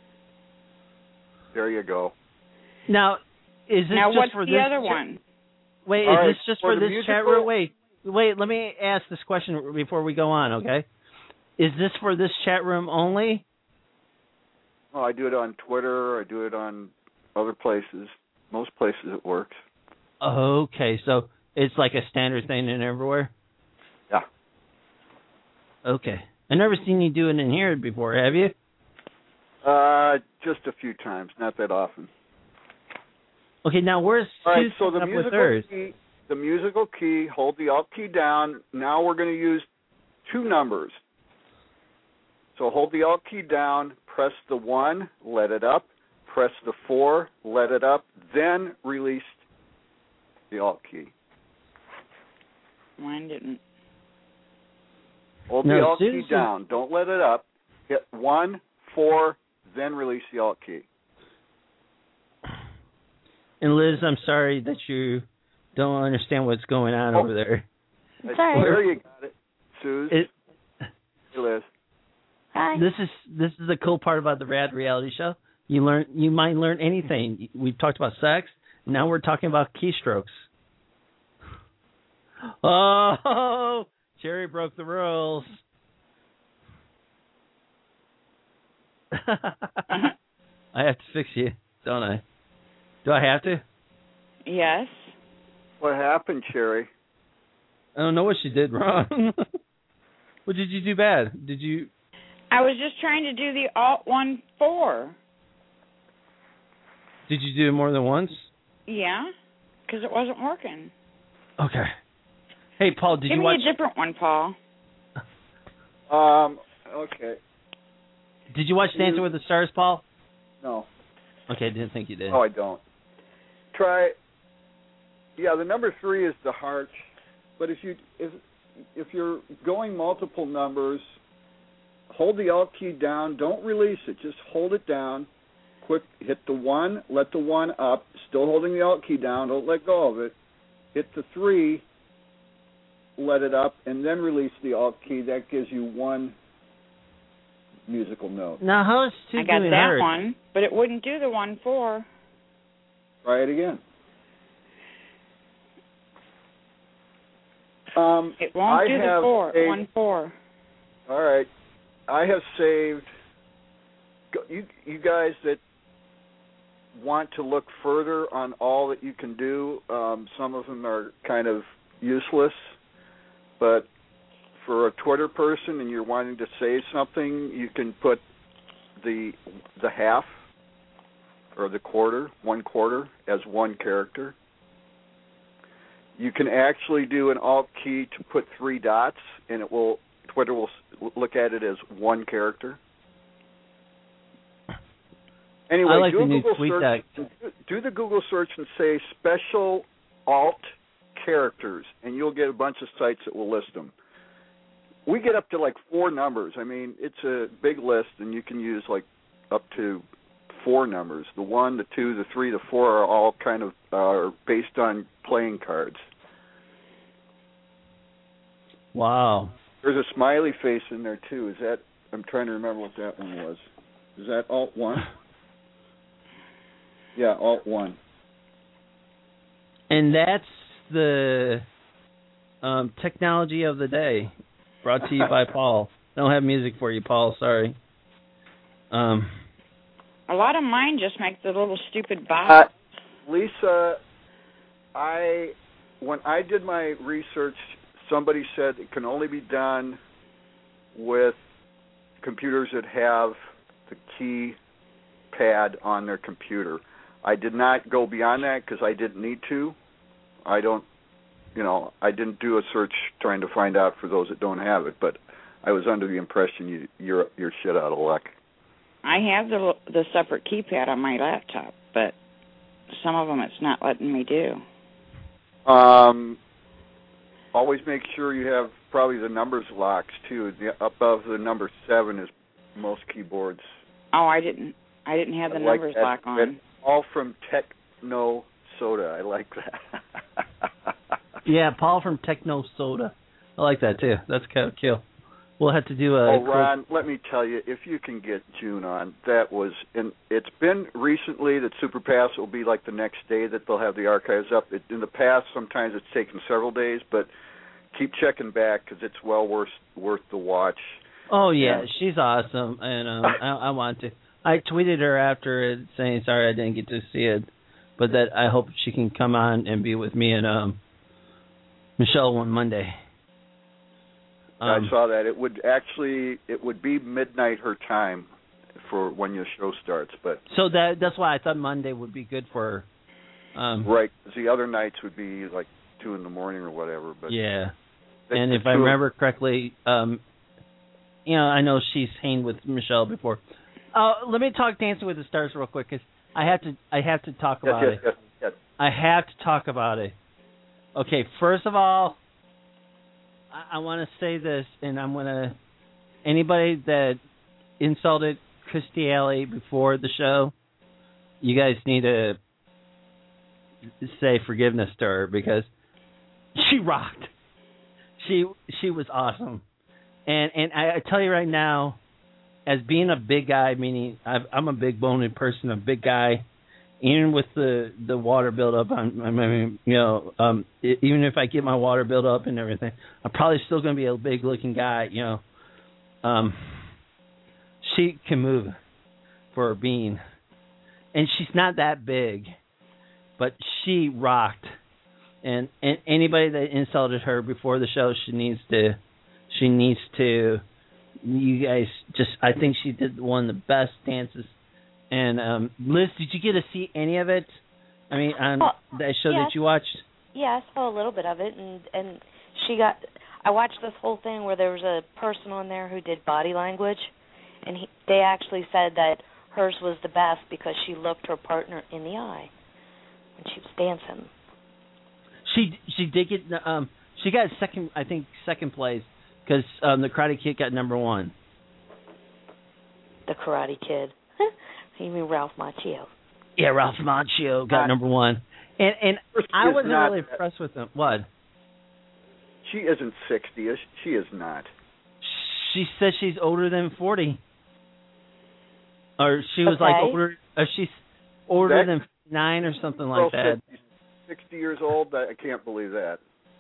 There you go. Now, is this just what's for the this other one? Wait, All is right, this just for this chat room? Wait, let me ask this question before we go on, okay? Is this for this chat room only? Oh, I do it on Twitter. I do it on other places. Most places it works. Okay, so it's like a standard thing in everywhere? Yeah. Okay. I've never seen you do it in here before, have you? Just a few times, not that often. Okay, now where's All right, Susan so the up with hers? musical key, hold the Alt key down. Now we're going to use two numbers. So hold the Alt key down, press the 1, let it up, press the 4, let it up, then release the Alt key. Mine didn't. Hold the Alt key down. Don't let it up. Hit 1, 4, then release the Alt key. And Liz, I'm sorry that you don't understand what's going on over there. Sorry. There you got it, Suze. Hey, Liz. Hi. This is the cool part about the Rad Reality Show. You might learn anything. We've talked about sex. Now we're talking about keystrokes. Oh, Cherry broke the rules. I have to fix you, don't I? Do I have to? Yes. What happened, Cherry? I don't know what she did wrong. What did you do bad? Did you? I was just trying to do the Alt-1-4. Did you do it more than once? Yeah, because it wasn't working. Okay. Hey, Paul, did you watch? Give me a different one, Paul. Okay. Did you watch Dancing with the Stars, Paul? No. Okay, I didn't think you did. Oh, I don't. Try. Yeah, the number 3 is the heart, but if you're going multiple numbers, hold the Alt key down. Don't release it. Just hold it down. Quick, hit the 1, let the 1 up. Still holding the Alt key down. Don't let go of it. Hit the 3, let it up, and then release the Alt key. That gives you one musical note. Now, how is I got that one, but it wouldn't do the 1-4. Try it again. It won't do the 1-4. All right. I have saved. You guys that want to look further on all that you can do, some of them are kind of useless, but for a Twitter person and you're wanting to save something, you can put the half or the quarter, 1/4 as one character. You can actually do an Alt key to put 3 dots, and Twitter will look at it as one character. Anyway, I like do the a new Google tweet search. Do the Google search and say special Alt characters, and you'll get a bunch of sites that will list them. We get up to like 4 numbers. I mean, it's a big list, and you can use like up to 4 numbers. The 1, the 2, the 3, the 4 are all kind of based on playing cards. Wow. There's a smiley face in there too. I'm trying to remember what that one was. Is that Alt 1? Yeah, Alt 1. And that's the technology of the day, brought to you by Paul. I don't have music for you, Paul. Sorry. A lot of mine just make the little stupid box. Lisa, when I did my research, somebody said it can only be done with computers that have the key pad on their computer. I did not go beyond that because I didn't need to. I didn't do a search trying to find out for those that don't have it, but I was under the impression you're shit out of luck. I have the separate keypad on my laptop, but some of them it's not letting me do. Always make sure you have probably the numbers locks too. Above the number 7 is most keyboards. Oh, I didn't have the numbers lock on. All from Techno Soda. I like that. Yeah, Paul from Techno Soda. I like that too. That's kind of cool. we'll have to do a. Oh, Ron, let me tell you, if you can get June on, that was, and it's been recently that SuperPass will be like the next day that they'll have the archives up. In the past, sometimes it's taken several days, but keep checking back because it's well worth the watch. Oh yeah, she's awesome, and I want to. I tweeted her after it saying sorry I didn't get to see it, but that I hope she can come on and be with me and Michelle one Monday. I saw that. It would be midnight her time for when your show starts, but so that's why I thought Monday would be good for her. Right, 'cause the other nights would be like 2 a.m. or whatever. But yeah, and if I remember correctly, I know she's hanged with Michelle before. Let me talk Dancing with the Stars real quick because I have to talk about it. Yes. I have to talk about it. Okay, first of all, I want to say this, and I'm going to... Anybody that insulted Christy Alley before the show, you guys need to say forgiveness to her because she rocked. She was awesome. And I tell you right now, as being a big guy, meaning I'm a big boned person, a big guy, even with the water buildup, even if I get my water built up and everything, I'm probably still going to be a big looking guy. She can move for a being, and she's not that big, but she rocked. And anybody that insulted her before the show, she needs to. You guys I think she did one of the best dances. And Liz, did you get to see any of it? I mean, on that show that you watched? Yeah, I saw a little bit of it, and I watched this whole thing where there was a person on there who did body language, and they actually said that hers was the best because she looked her partner in the eye when she was dancing. She did get she got second place because the Karate Kid got number 1. The Karate Kid. You mean Ralph Macchio? Yeah, Ralph Macchio got number 1. And I wasn't really impressed with him. What? She isn't 60. She is not. She says she's older than 40. Or she was like older. Or she's older than 9 or something like that. 60 years old? I can't believe that.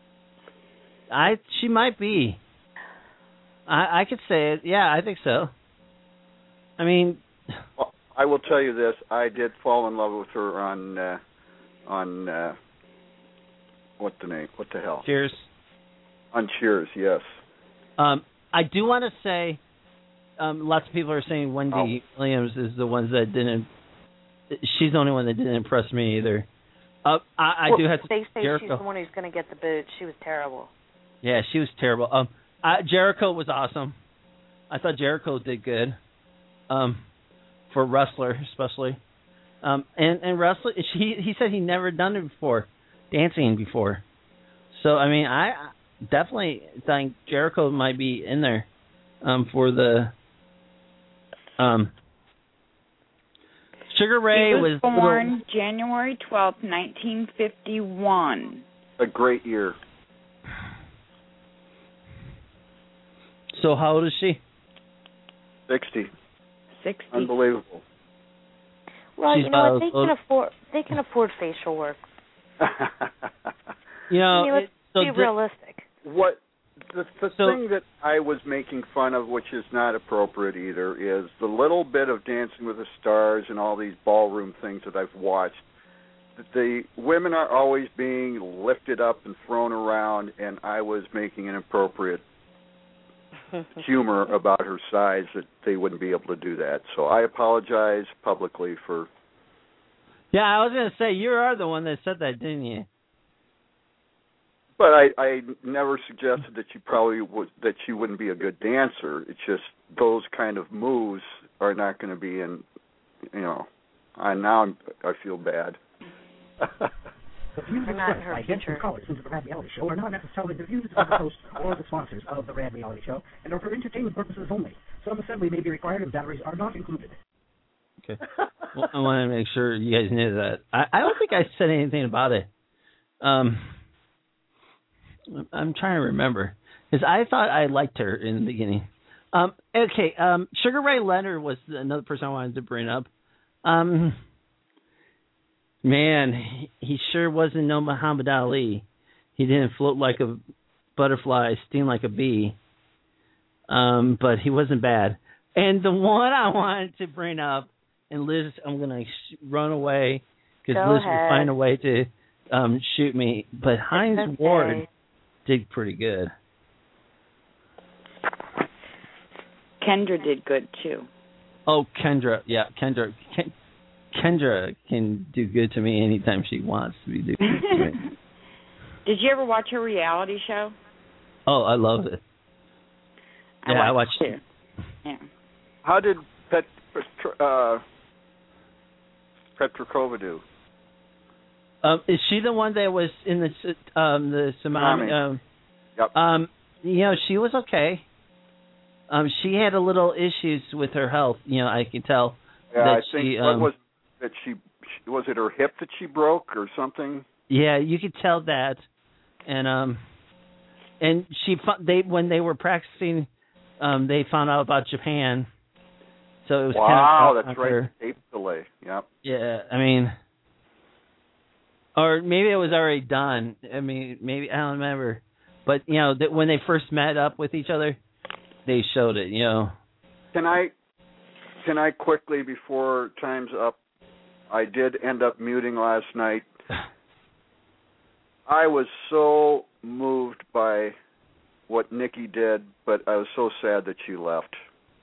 She might be. I could say it. Yeah, I think so. I mean... Well, I will tell you this. I did fall in love with her on what the hell? Cheers. On Cheers, yes. I do want to say, lots of people are saying Wendy Williams is the one that didn't. She's the only one that didn't impress me either. I do have to. They say Jericho. she's the one who's going to get the boot. She was terrible. Yeah, she was terrible. Jericho was awesome. I thought Jericho did good. For a wrestler, especially. And wrestler, he said he never done it before, dancing before. So, I mean, I definitely think Jericho might be in there for the... Sugar Ray was born January 12th, 1951. A great year. So how old is she? 60. 60. Unbelievable. Well, you know what? They can afford facial work. Let's be realistic. The thing that I was making fun of, which is not appropriate either, is the little bit of Dancing with the Stars and all these ballroom things that I've watched. That the women are always being lifted up and thrown around, and I was making an appropriate humor about her size that they wouldn't be able to do that. So I apologize publicly for... Yeah, I was going to say, you are the one that said that, didn't you? But I never suggested that she wouldn't be a good dancer. It's just those kind of moves are not going to be in, now I feel bad. The views expressed by guests and callers into the Rad Reality Show are not necessarily the views of the host or the sponsors of the Rad Reality Show and are for entertainment purposes only. Some assembly may be required and batteries are not included. Okay. Well, I want to make sure you guys knew that. I don't think I said anything about it. I'm trying to remember. Because I thought I liked her in the beginning. Okay, Sugar Ray Leonard was another person I wanted to bring up. Man, he sure wasn't no Muhammad Ali. He didn't float like a butterfly, sting like a bee. But he wasn't bad. And the one I wanted to bring up, and Liz, I'm going to run away because Liz will find a way to shoot me. But Hines Ward did pretty good. Kendra did good, too. Oh, Kendra. Yeah, Kendra. Kendra can do good to me anytime she wants to be doing good to me. Did you ever watch her reality show? Oh, I love it. I watched it. Yeah. How did Petrakova do? Is she the one that was in the tsunami? Yep. She was okay. She had a little issues with her health. I can tell. Yeah, that I think she, what was that she was it her hip that she broke or something? Yeah, you could tell that, and when they were practicing, they found out about Japan, so it was wow, kind of that's right, tape delay. Yep. Yeah, or maybe it was already done. Maybe I don't remember, but that when they first met up with each other, they showed it. Can I quickly, before time's up, I did end up muting last night. I was so moved by what Nikki did, but I was so sad that she left.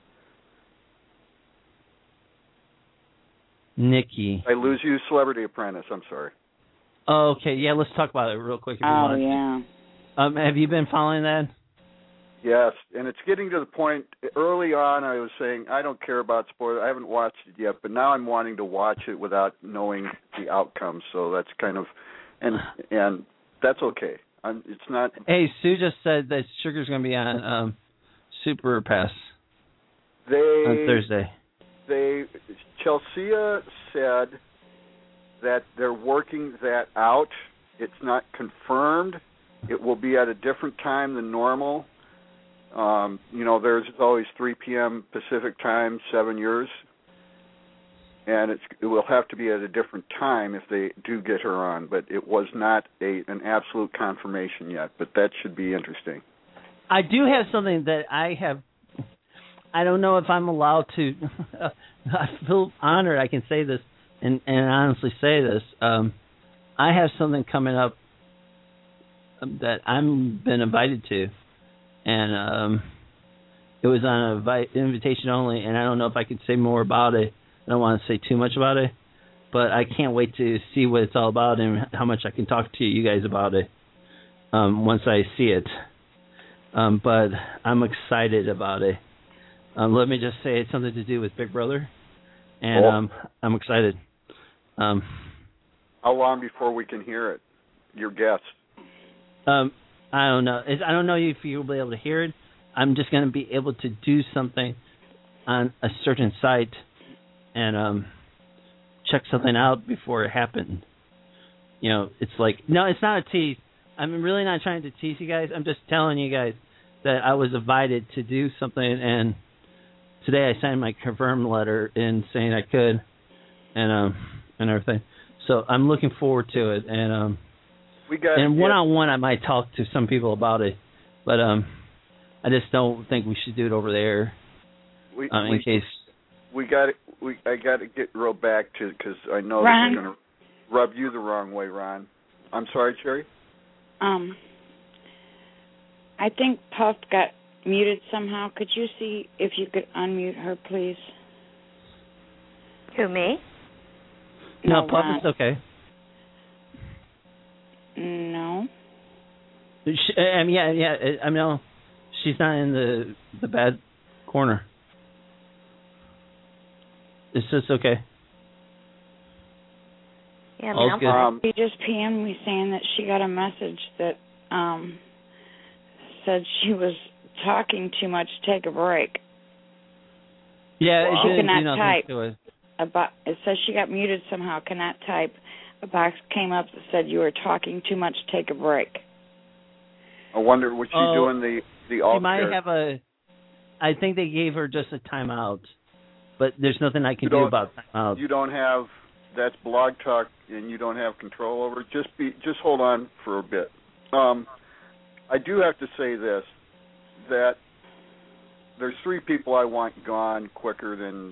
Nikki. I lose you, Celebrity Apprentice. I'm sorry. Oh, okay. Yeah, let's talk about it real quick if you want. Yeah. Have you been following that? Yes, and it's getting to the point, early on I was saying, I don't care about spoilers. I haven't watched it yet, but now I'm wanting to watch it without knowing the outcome, so that's kind of, and that's okay. It's not. Hey, Sue just said that Sugar's going to be on Super Pass on Thursday. Chelsea said that they're working that out. It's not confirmed. It will be at a different time than normal. There's always 3 p.m. Pacific time, 7 years. And it will have to be at a different time if they do get her on. But it was not an absolute confirmation yet. But that should be interesting. I do have something that I don't know if I'm allowed to. I feel honored I can say this and honestly say this. I have something coming up that I'm been invited to. And it was on an invitation only, and I don't know if I could say more about it. I don't want to say too much about it, but I can't wait to see what it's all about and how much I can talk to you guys about it once I see it. But I'm excited about it. Let me just say it's something to do with Big Brother, and I'm excited. How long before we can hear it? Your guess? I don't know. I don't know if you'll be able to hear it. I'm just going to be able to do something on a certain site and check something out before it happened. It's like, no, it's not a tease. I'm really not trying to tease you guys. I'm just telling you guys that I was invited to do something, and today I signed my confirm letter in saying I could and everything. So I'm looking forward to it, and one-on-one I might talk to some people about it, but I just don't think we should do it over there in case. I got to get real back to, because I know Ron? this is going to rub you the wrong way, Ron. I'm sorry, Cherry? I think Puff got muted somehow. Could you see if you could unmute her, please? Who, me? No, Puff Ron. is okay. No. I know she's not in the bad corner. It's just okay. Yeah, all's good. She just PM'd me saying that she got a message that said she was talking too much. Take a break. Yeah, She it didn't cannot do nothing type. to it. It says she got muted somehow. Cannot type. A box came up that said you were talking too much. Take a break. I wonder what she's doing the alt. She might have I think they gave her just a timeout, but there's nothing I can do about timeout. You don't have, that's Blog Talk, and you don't have control over it. Just hold on for a bit. I do have to say this, that there's 3 people I want gone quicker than,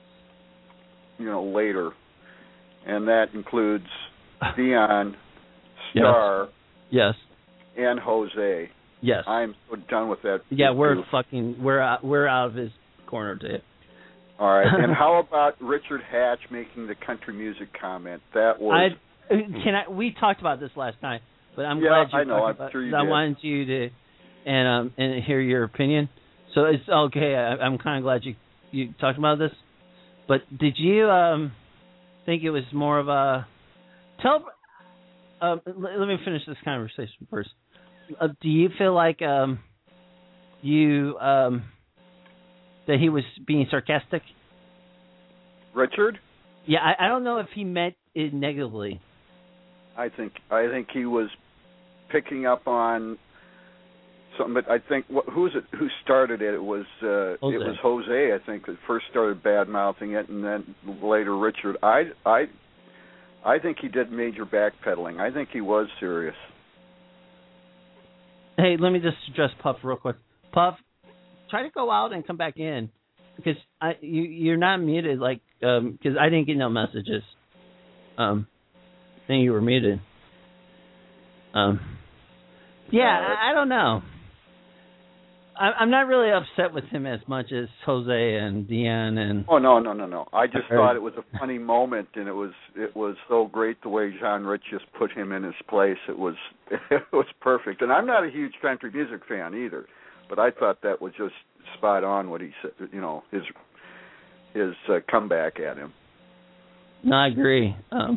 later, and that includes Dion, Star, yes, and Jose. Yes, I'm so done with that. Yeah, we're out of his corner too. All right, and how about Richard Hatch making the country music comment? That was. We talked about this last night, but I'm glad you. I know. I'm sure you did. I wanted you to, and hear your opinion. So it's okay. I'm kind of glad you talked about this. But did you think it was more of a let me finish this conversation first. Do you feel like that he was being sarcastic? Richard? Yeah, I don't know if he meant it negatively. I think he was picking up on something, but I think who started it? It was Jose. I think that first started bad mouthing it, and then later Richard. I think he did major backpedaling. I think he was serious. Hey, let me just address Puff real quick. Puff, try to go out and come back in, because you're not muted, because I didn't get no messages. Saying you were muted. Yeah, I don't know. I'm not really upset with him as much as Jose and Dion and. Oh no! I just thought it was a funny moment, and it was so great the way John Rich just put him in his place. It was perfect. And I'm not a huge country music fan either, but I thought that was just spot on what he said. His comeback at him. No, I agree.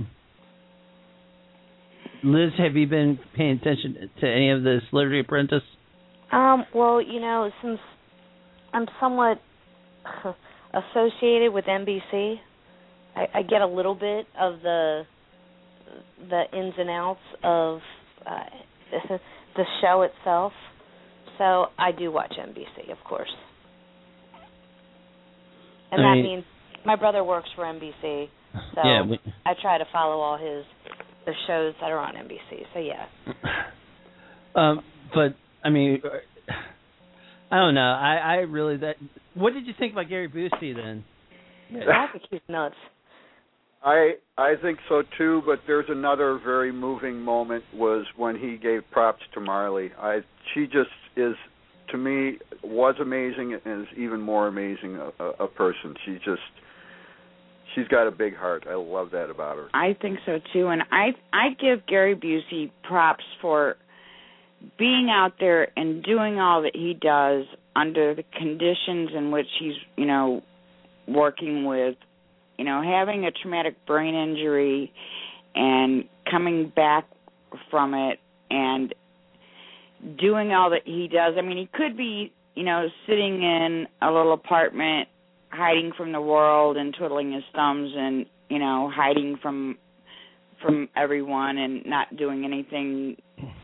Liz, have you been paying attention to any of this Celebrity Apprentice? Well, since I'm somewhat associated with NBC, I get a little bit of the ins and outs of the show itself. So I do watch NBC, of course. And that means my brother works for NBC, so I try to follow all the shows that are on NBC. So yeah. But I mean, I don't know. I really What did you think about Gary Busey then? I think he's nuts. I think so too. But there's another very moving moment was when he gave props to Marley. She just is, to me, was amazing and is even more amazing a person. She's got a big heart. I love that about her. I think so too, and I give Gary Busey props for being out there and doing all that he does under the conditions in which he's, working with, having a traumatic brain injury and coming back from it and doing all that he does. I mean, he could be, sitting in a little apartment hiding from the world and twiddling his thumbs and, hiding from everyone and not doing anything,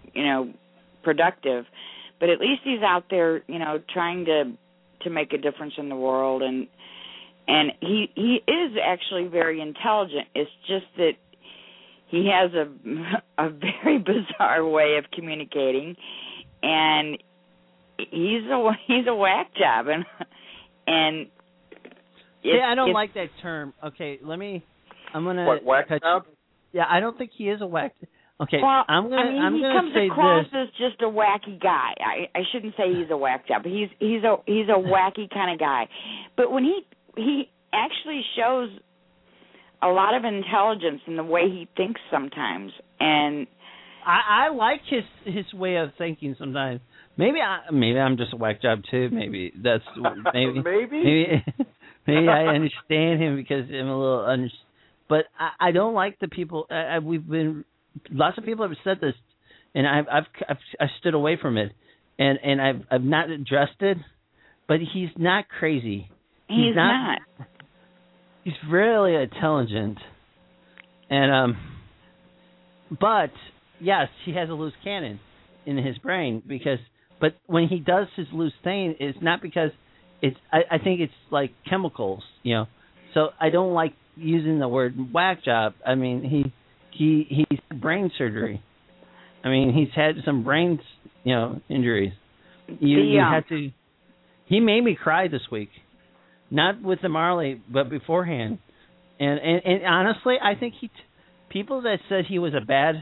productive. But at least he's out there, trying to make a difference in the world, and he is actually very intelligent. It's just that he has a very bizarre way of communicating, and he's a whack job, and I don't like that term. Okay, I'm gonna what, whack job? Yeah, I don't think he is a whack. Okay, well, I'm gonna he comes say across this. as just a wacky guy. I shouldn't say he's a whack job, but he's a wacky kind of guy. But when he actually shows a lot of intelligence in the way he thinks sometimes, and I like his way of thinking sometimes. Maybe I'm just a whack job too. Maybe that's maybe maybe I understand him because I'm a little but I don't like the people. Lots of people have said this, and I've stood away from it, and I've not addressed it. But he's not crazy. He's not. He's really intelligent, and but yes, he has a loose cannon, in his brain but when he does his loose thing, it's not because I think it's like chemicals, So I don't like using the word whack job. I mean, he's had brain surgery. I mean, he's had some brain, injuries. You had to. He made me cry this week, not with the Marley, but beforehand. And honestly, I think people that said he was a bad,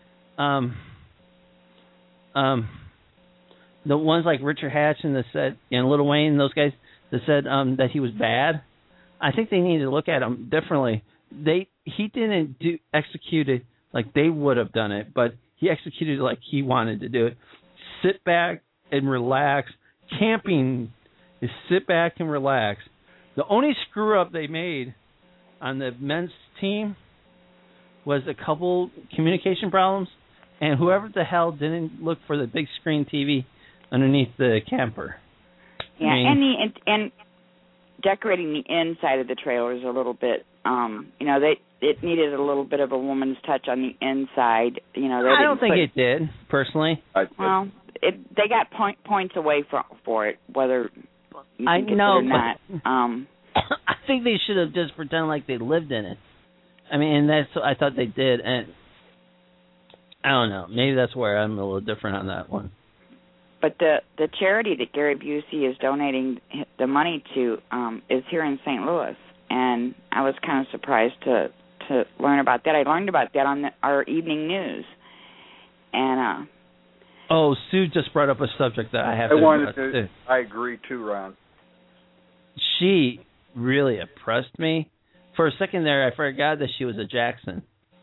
the ones like Richard Hatch and Lil Wayne, those guys that said that he was bad, I think they need to look at him differently. He didn't execute it like they would have done it, but he executed it like he wanted to do it. Sit back and relax. Camping is sit back and relax. The only screw up they made on the men's team was a couple communication problems, and whoever the hell didn't look for the big screen TV underneath the camper. Yeah, and decorating the inside of the trailer is a little bit, it needed a little bit of a woman's touch on the inside. I don't think it did, personally. Well, they got points away for it, whether you I think it know, or not. I think they should have just pretended like they lived in it. I mean, and that's what I thought they did, and I don't know. Maybe that's where I'm a little different on that one. But the charity that Gary Busey is donating the money to is here in St. Louis, and I was kind of surprised to learn about that. I learned about that on our evening news, and Sue just brought up a subject that I have to. I agree too, Ron. She really impressed me. For a second there, I forgot that she was a Jackson.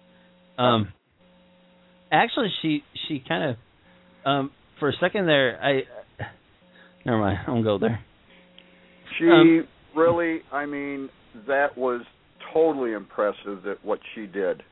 Actually, she kind of. For a second there, never mind. I won't go there. She really, I mean, that was totally impressive that what she did.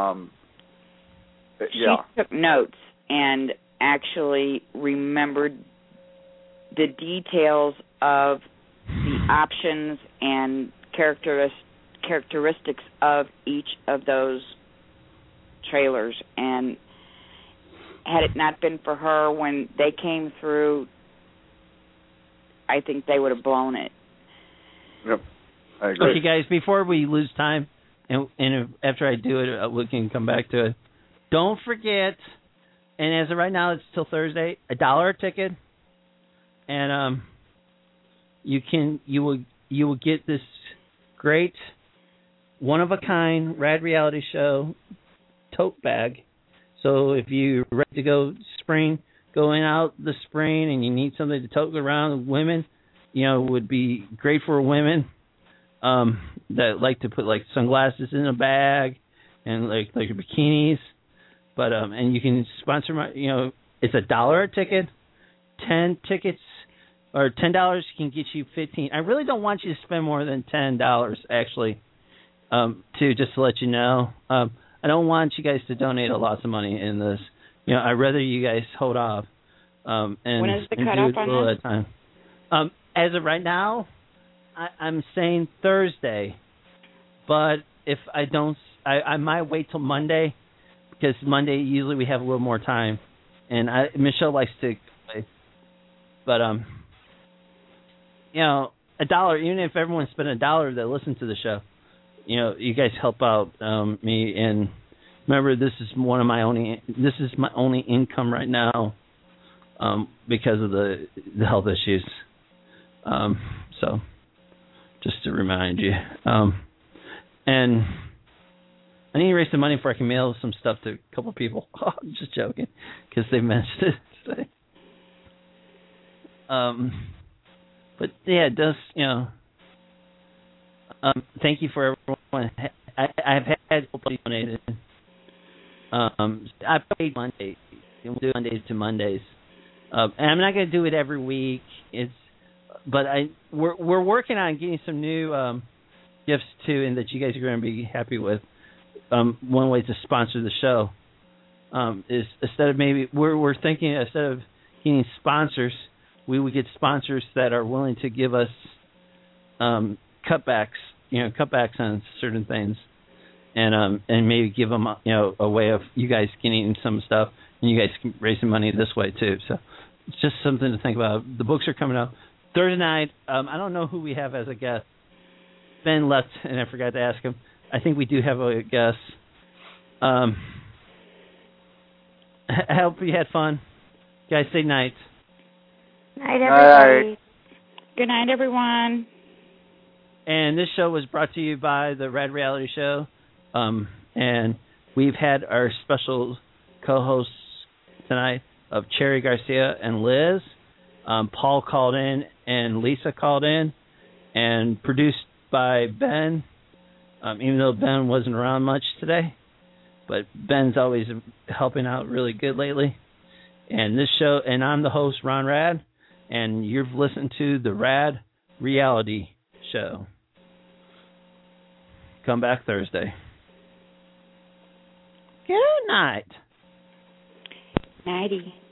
She took notes and actually remembered the details of the options and characteristics of each of those trailers. And had it not been for her when they came through, I think they would have blown it. Yep, I agree. Okay, guys, before we lose time, and after I do it, we can come back to it. Don't forget, and as of right now, it's till Thursday, $1 a ticket, and you will get this great, one of a kind Rad Reality Show tote bag. So if you're ready to go going out the spring and you need something to tote around, women, would be great for women that like to put like sunglasses in a bag and like bikinis. But and you can sponsor my, it's $1 a ticket, 10 tickets or $10 can get you 15. I really don't want you to spend more than $10 actually. Just to let you know. I don't want you guys to donate a lot of money in this. I'd rather you guys hold off and when is the do cutoff it a little at a time. As of right now, I'm saying Thursday, but if I don't, I might wait till Monday because Monday usually we have a little more time, and Michelle likes to play. But $1, even if everyone spent $1 that listen to the show. You guys help out me, and remember, this is my only income right now because of the health issues. So, just to remind you, and I need to raise some money before I can mail some stuff to a couple of people. I'm just joking, because they mentioned it today. But yeah, it does. Thank you for everyone. I've had people donated. I paid Mondays. We'll do Mondays to Mondays, and I'm not going to do it every week. But we're working on getting some new gifts too, and that you guys are going to be happy with. One way to sponsor the show is we're thinking instead of getting sponsors, we would get sponsors that are willing to give us cutbacks on certain things, and maybe give them a way of you guys getting some stuff, And you guys can raise some money this way, too. So it's just something to think about. The books are coming out Thursday night. I don't know who we have as a guest. Ben left, and I forgot to ask him. I think we do have a guest. I hope you had fun. Guys, say night. Night, everybody. Good night, everyone. And this show was brought to you by the Rad Reality Show. And we've had our special co-hosts tonight of Cherry Garcia and Liz. Paul called in and Lisa called in, and produced by Ben, even though Ben wasn't around much today. But Ben's always helping out really good lately. And this show, and I'm the host, Ron Rad, and you've listened to the Rad Reality Show. Come back Thursday. Good night. Nighty.